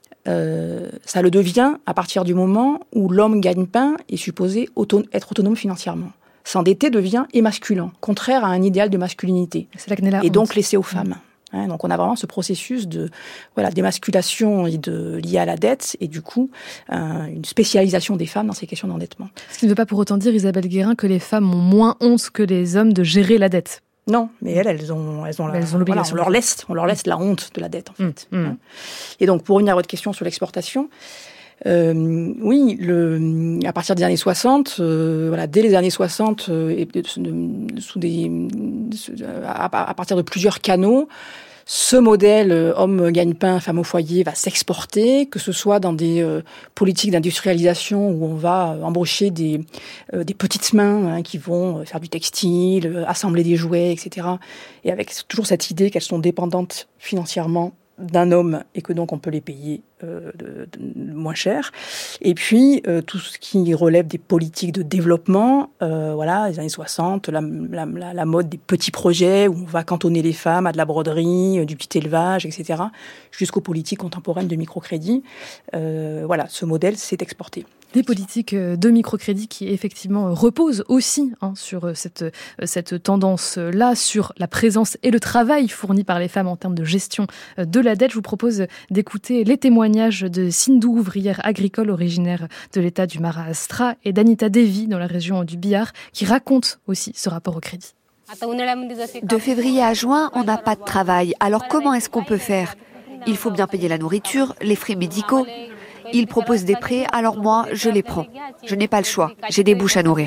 Euh, ça le devient à partir du moment où l'homme gagne-pain est supposé auto- être autonome financièrement. S'endetter devient émasculant, contraire à un idéal de masculinité. C'est là que naît la et honte. donc laissé aux femmes. Hein, donc on a vraiment ce processus de voilà d'émasculation et de lié à la dette et du coup euh, une spécialisation des femmes dans ces questions d'endettement. Ce qui ne veut pas pour autant dire, Isabelle Guérin, que les femmes ont moins honte que les hommes de gérer la dette. Non, mais elles, elles ont, elles ont, la, elles ont voilà, on leur laisse, on leur laisse la honte de la dette en fait. Mmh, mmh. Et donc pour revenir à votre question sur l'exportation. Euh, oui, le, à partir des années soixante, euh, voilà, dès les années soixante, euh, et de, de, sous des, de, à, à partir de plusieurs canaux, ce modèle euh, homme gagne-pain, femme au foyer va s'exporter, que ce soit dans des euh, politiques d'industrialisation où on va embaucher des, euh, des petites mains hein, qui vont faire du textile, euh, assembler des jouets, et cetera. Et avec toujours cette idée qu'elles sont dépendantes financièrement d'un homme et que donc on peut les payer euh, de, de, moins cher. Et puis euh, tout ce qui relève des politiques de développement, euh, voilà, les années soixante, la, la, la, la mode des petits projets où on va cantonner les femmes à de la broderie, euh, du petit élevage, et cetera, jusqu'aux politiques contemporaines de microcrédit. Euh, voilà, ce modèle s'est exporté. Des politiques de microcrédit qui effectivement reposent aussi hein, sur cette, cette tendance-là, sur la présence et le travail fourni par les femmes en termes de gestion de la dette. Je vous propose d'écouter les témoignages de Sindhu, ouvrière agricole originaire de l'état du Maharashtra, et d'Anita Devi dans la région du Bihar, qui raconte aussi ce rapport au crédit. De février à juin, on n'a pas de travail. Alors comment est-ce qu'on peut faire ? Il faut bien payer la nourriture, les frais médicaux. Ils proposent des prêts, alors moi, je les prends. Je n'ai pas le choix, j'ai des bouches à nourrir.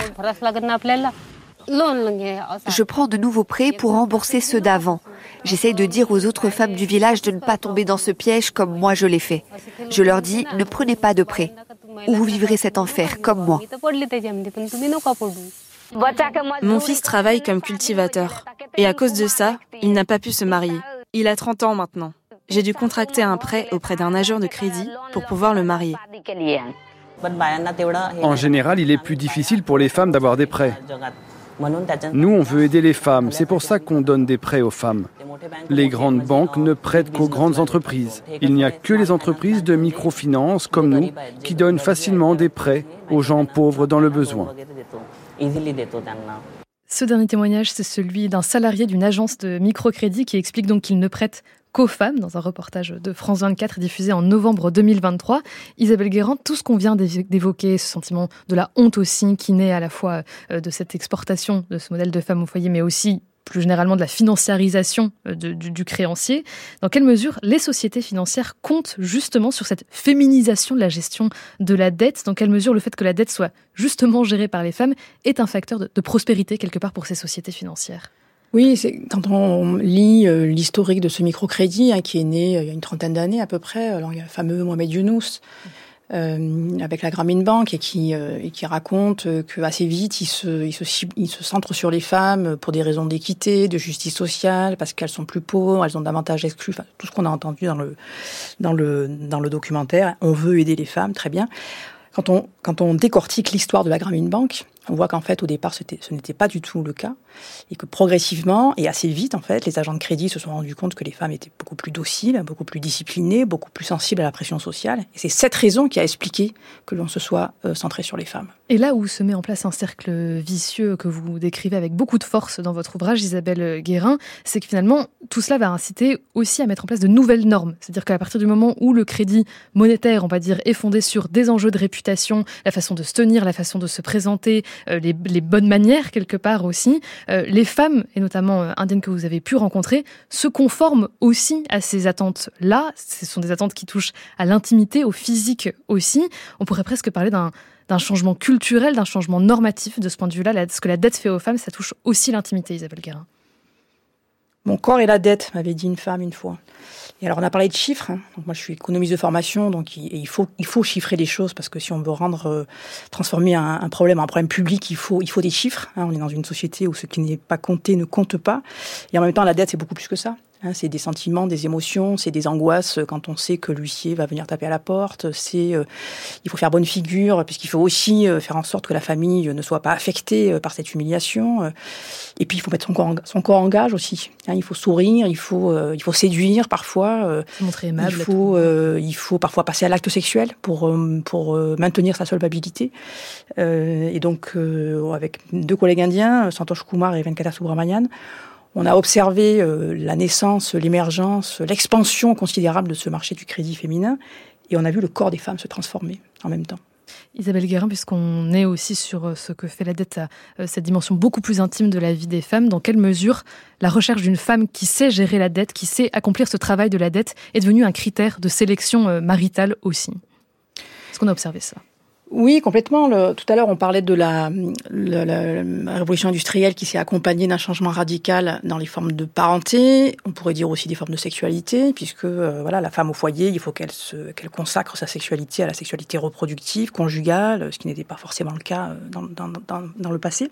Je prends de nouveaux prêts pour rembourser ceux d'avant. J'essaye de dire aux autres femmes du village de ne pas tomber dans ce piège comme moi je l'ai fait. Je leur dis, ne prenez pas de prêts, ou vous vivrez cet enfer comme moi. Mon fils travaille comme cultivateur, et à cause de ça, il n'a pas pu se marier. Il a trente ans maintenant. J'ai dû contracter un prêt auprès d'un agent de crédit pour pouvoir le marier. En général, il est plus difficile pour les femmes d'avoir des prêts. Nous, on veut aider les femmes, c'est pour ça qu'on donne des prêts aux femmes. Les grandes banques ne prêtent qu'aux grandes entreprises. Il n'y a que les entreprises de microfinance comme nous qui donnent facilement des prêts aux gens pauvres dans le besoin. Ce dernier témoignage, c'est celui d'un salarié d'une agence de microcrédit qui explique donc qu'il ne prête qu'aux femmes, dans un reportage de France vingt-quatre diffusé en novembre deux mille vingt-trois. Isabelle Guérin, tout ce qu'on vient d'évoquer, ce sentiment de la honte aussi, qui naît à la fois de cette exportation de ce modèle de femme au foyer, mais aussi plus généralement de la financiarisation de, du, du créancier. Dans quelle mesure les sociétés financières comptent justement sur cette féminisation de la gestion de la dette ? Dans quelle mesure le fait que la dette soit justement gérée par les femmes est un facteur de, de prospérité quelque part pour ces sociétés financières ? Oui, c'est, quand on lit euh, l'historique de ce microcrédit, hein, qui est né euh, il y a une trentaine d'années à peu près, alors il y a le fameux Mohamed Younous, euh, avec la Grameen Bank, et qui, euh, et qui raconte euh, qu'assez vite, il se, il, se, il se centre sur les femmes pour des raisons d'équité, de justice sociale, parce qu'elles sont plus pauvres, elles ont davantage exclu, enfin, tout ce qu'on a entendu dans le, dans le, dans le documentaire. On veut aider les femmes, très bien. Quand on, quand on décortique l'histoire de la Grameen Bank, on voit qu'en fait, au départ, c'était, ce n'était pas du tout le cas, et que progressivement, et assez vite, en fait, les agents de crédit se sont rendus compte que les femmes étaient beaucoup plus dociles, beaucoup plus disciplinées, beaucoup plus sensibles à la pression sociale. Et c'est cette raison qui a expliqué que l'on se soit euh, centré sur les femmes. Et là où se met en place un cercle vicieux que vous décrivez avec beaucoup de force dans votre ouvrage, Isabelle Guérin, c'est que finalement, tout cela va inciter aussi à mettre en place de nouvelles normes. C'est-à-dire qu'à partir du moment où le crédit monétaire, on va dire, est fondé sur des enjeux de réputation, la façon de se tenir, la façon de se présenter, euh, les, les bonnes manières quelque part aussi, euh, les femmes, et notamment euh, indiennes que vous avez pu rencontrer, se conforment aussi à ces attentes-là. Ce sont des attentes qui touchent à l'intimité, au physique aussi. On pourrait presque parler d'un d'un changement culturel, d'un changement normatif de ce point de vue-là. Ce que la dette fait aux femmes, ça touche aussi l'intimité, Isabelle Guérin. Mon corps est la dette, m'avait dit une femme une fois. Et alors on a parlé de chiffres. Hein. Donc moi je suis économiste de formation, donc il, il faut il faut chiffrer les choses, parce que si on veut rendre euh, transformer un, un problème en un problème public, il faut il faut des chiffres. Hein. On est dans une société où ce qui n'est pas compté ne compte pas. Et en même temps la dette c'est beaucoup plus que ça. Hein, c'est des sentiments, des émotions, c'est des angoisses quand on sait que l'huissier va venir taper à la porte. C'est, euh, il faut faire bonne figure, puisqu'il faut aussi euh, faire en sorte que la famille ne soit pas affectée euh, par cette humiliation. Euh, et puis il faut mettre son corps en, son corps en gage aussi. Hein, il faut sourire, il faut, euh, il faut séduire parfois. Euh, montrer aimable. Il faut, euh, il faut parfois passer à l'acte sexuel pour euh, pour euh, maintenir sa solvabilité. Euh, et donc euh, avec deux collègues indiens, Santosh Kumar et Venkata Subramanian, On a observé euh, la naissance, l'émergence, l'expansion considérable de ce marché du crédit féminin et on a vu le corps des femmes se transformer en même temps. Isabelle Guérin, puisqu'on est aussi sur ce que fait la dette à cette dimension beaucoup plus intime de la vie des femmes, dans quelle mesure la recherche d'une femme qui sait gérer la dette, qui sait accomplir ce travail de la dette, est devenue un critère de sélection maritale aussi ? Est-ce qu'on a observé ça ? Oui, complètement. Le, tout à l'heure, on parlait de la, la, la, la révolution industrielle qui s'est accompagnée d'un changement radical dans les formes de parenté. On pourrait dire aussi des formes de sexualité, puisque euh, voilà, la femme au foyer, il faut qu'elle se, qu'elle consacre sa sexualité à la sexualité reproductive, conjugale, ce qui n'était pas forcément le cas dans, dans, dans, dans le passé.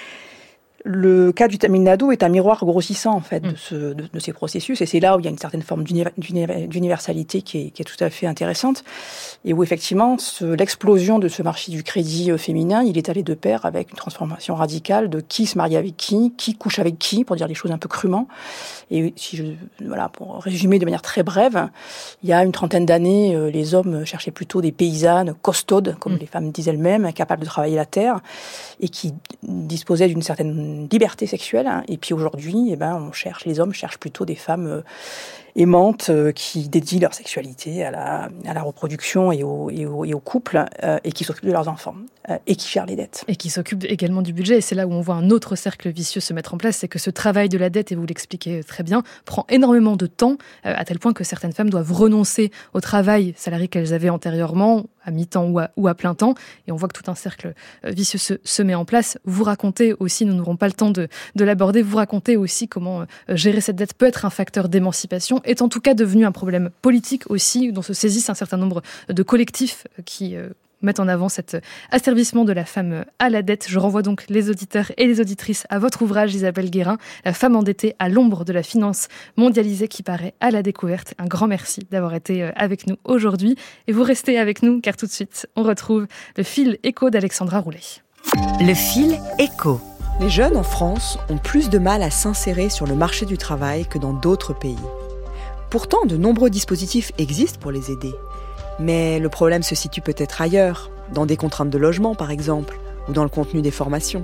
Le cas du Tamil Nadu est un miroir grossissant en fait de, ce, de, de ces processus et c'est là où il y a une certaine forme d'universalité qui est, qui est tout à fait intéressante et où effectivement ce, l'explosion de ce marché du crédit féminin, il est allé de pair avec une transformation radicale de qui se marie avec qui, qui couche avec qui, pour dire les choses un peu crûment. Et si je, voilà, pour résumer de manière très brève, il y a une trentaine d'années, les hommes cherchaient plutôt des paysannes costaudes, comme mmh. les femmes disent elles-mêmes, incapables de travailler la terre et qui disposaient d'une certaine liberté sexuelle. Et puis aujourd'hui, eh ben, on cherche, les hommes cherchent plutôt des femmes euh, aimantes euh, qui dédient leur sexualité à la, à la reproduction et au, et au, et au couple euh, et qui s'occupent de leurs enfants euh, et qui gèrent les dettes. Et qui s'occupent également du budget. Et c'est là où on voit un autre cercle vicieux se mettre en place, c'est que ce travail de la dette, et vous l'expliquez très bien, prend énormément de temps, euh, à tel point que certaines femmes doivent renoncer au travail salarié qu'elles avaient antérieurement, à mi-temps ou à, ou à plein temps. Et on voit que tout un cercle vicieux se, se met en place. Vous racontez aussi, nous n'aurons pas le temps de, de l'aborder, vous racontez aussi comment euh, gérer cette dette peut être un facteur d'émancipation, est en tout cas devenu un problème politique aussi, dont se saisissent un certain nombre de collectifs qui euh, mettent en avant cet asservissement de la femme à la dette. Je renvoie donc les auditeurs et les auditrices à votre ouvrage, Isabelle Guérin, La femme endettée à l'ombre de la finance mondialisée, qui paraît à la découverte. Un grand merci d'avoir été avec nous aujourd'hui. Et vous restez avec nous, car tout de suite, on retrouve le fil écho d'Alexandra Roulet. Le fil écho. Les jeunes en France ont plus de mal à s'insérer sur le marché du travail que dans d'autres pays. Pourtant, de nombreux dispositifs existent pour les aider. Mais le problème se situe peut-être ailleurs, dans des contraintes de logement par exemple, ou dans le contenu des formations.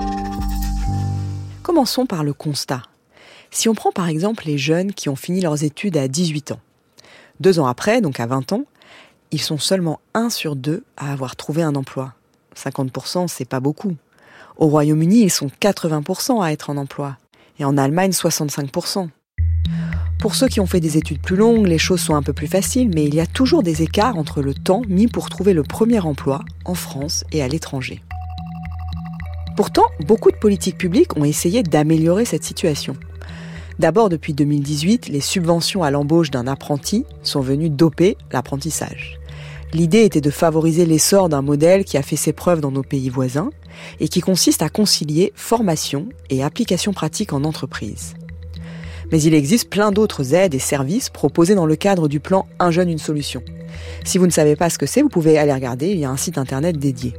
Commençons par le constat. Si on prend par exemple les jeunes qui ont fini leurs études à dix-huit ans, deux ans après, donc à vingt ans, ils sont seulement un sur deux à avoir trouvé un emploi. cinquante pour cent, c'est pas beaucoup. Au Royaume-Uni, ils sont quatre-vingts pour cent à être en emploi. Et en Allemagne, soixante-cinq pour cent. Pour ceux qui ont fait des études plus longues, les choses sont un peu plus faciles, mais il y a toujours des écarts entre le temps mis pour trouver le premier emploi en France et à l'étranger. Pourtant, beaucoup de politiques publiques ont essayé d'améliorer cette situation. D'abord, depuis deux mille dix-huit, les subventions à l'embauche d'un apprenti sont venues doper l'apprentissage. L'idée était de favoriser l'essor d'un modèle qui a fait ses preuves dans nos pays voisins et qui consiste à concilier formation et application pratique en entreprise. Mais il existe plein d'autres aides et services proposés dans le cadre du plan Un jeune, une solution. Si vous ne savez pas ce que c'est, vous pouvez aller regarder, il y a un site internet dédié.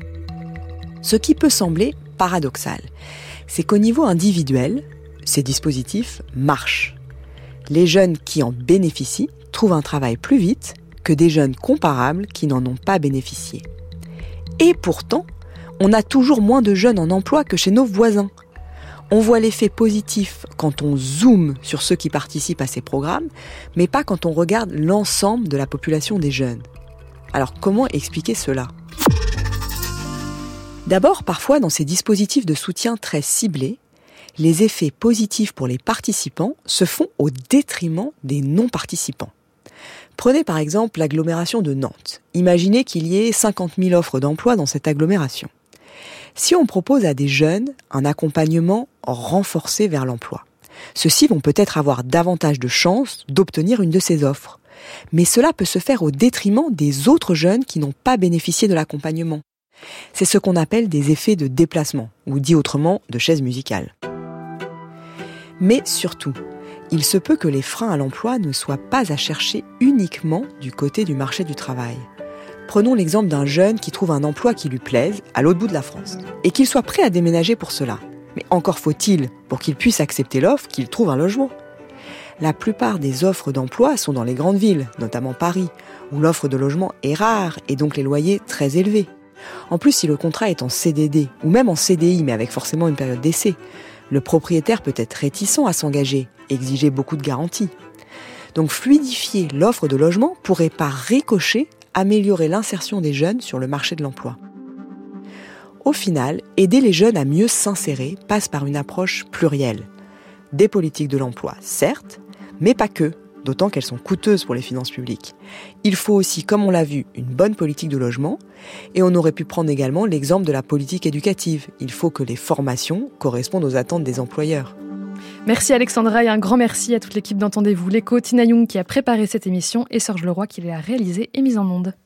Ce qui peut sembler paradoxal, c'est qu'au niveau individuel, ces dispositifs marchent. Les jeunes qui en bénéficient trouvent un travail plus vite que des jeunes comparables qui n'en ont pas bénéficié. Et pourtant, on a toujours moins de jeunes en emploi que chez nos voisins. On voit l'effet positif quand on zoome sur ceux qui participent à ces programmes, mais pas quand on regarde l'ensemble de la population des jeunes. Alors comment expliquer cela ? D'abord, parfois dans ces dispositifs de soutien très ciblés, les effets positifs pour les participants se font au détriment des non-participants. Prenez par exemple l'agglomération de Nantes. Imaginez qu'il y ait cinquante mille offres d'emploi dans cette agglomération. Si on propose à des jeunes un accompagnement renforcé vers l'emploi, ceux-ci vont peut-être avoir davantage de chances d'obtenir une de ces offres. Mais cela peut se faire au détriment des autres jeunes qui n'ont pas bénéficié de l'accompagnement. C'est ce qu'on appelle des effets de déplacement, ou dit autrement de chaise musicale. Mais surtout, il se peut que les freins à l'emploi ne soient pas à chercher uniquement du côté du marché du travail. Prenons l'exemple d'un jeune qui trouve un emploi qui lui plaise à l'autre bout de la France et qu'il soit prêt à déménager pour cela. Mais encore faut-il, pour qu'il puisse accepter l'offre, qu'il trouve un logement. La plupart des offres d'emploi sont dans les grandes villes, notamment Paris, où l'offre de logement est rare et donc les loyers très élevés. En plus, si le contrat est en C D D ou même en C D I, mais avec forcément une période d'essai, Le propriétaire peut être réticent à s'engager, exiger beaucoup de garanties. Donc fluidifier l'offre de logement pourrait par ricochet améliorer l'insertion des jeunes sur le marché de l'emploi. Au final, aider les jeunes à mieux s'insérer passe par une approche plurielle. Des politiques de l'emploi, certes, mais pas que, d'autant qu'elles sont coûteuses pour les finances publiques. Il faut aussi, comme on l'a vu, une bonne politique de logement, et on aurait pu prendre également l'exemple de la politique éducative. Il faut que les formations correspondent aux attentes des employeurs. Merci Alexandra et un grand merci à toute l'équipe d'Entendez-vous l'écho, Tina Young qui a préparé cette émission et Serge Leroy qui l'a réalisée et mise en onde.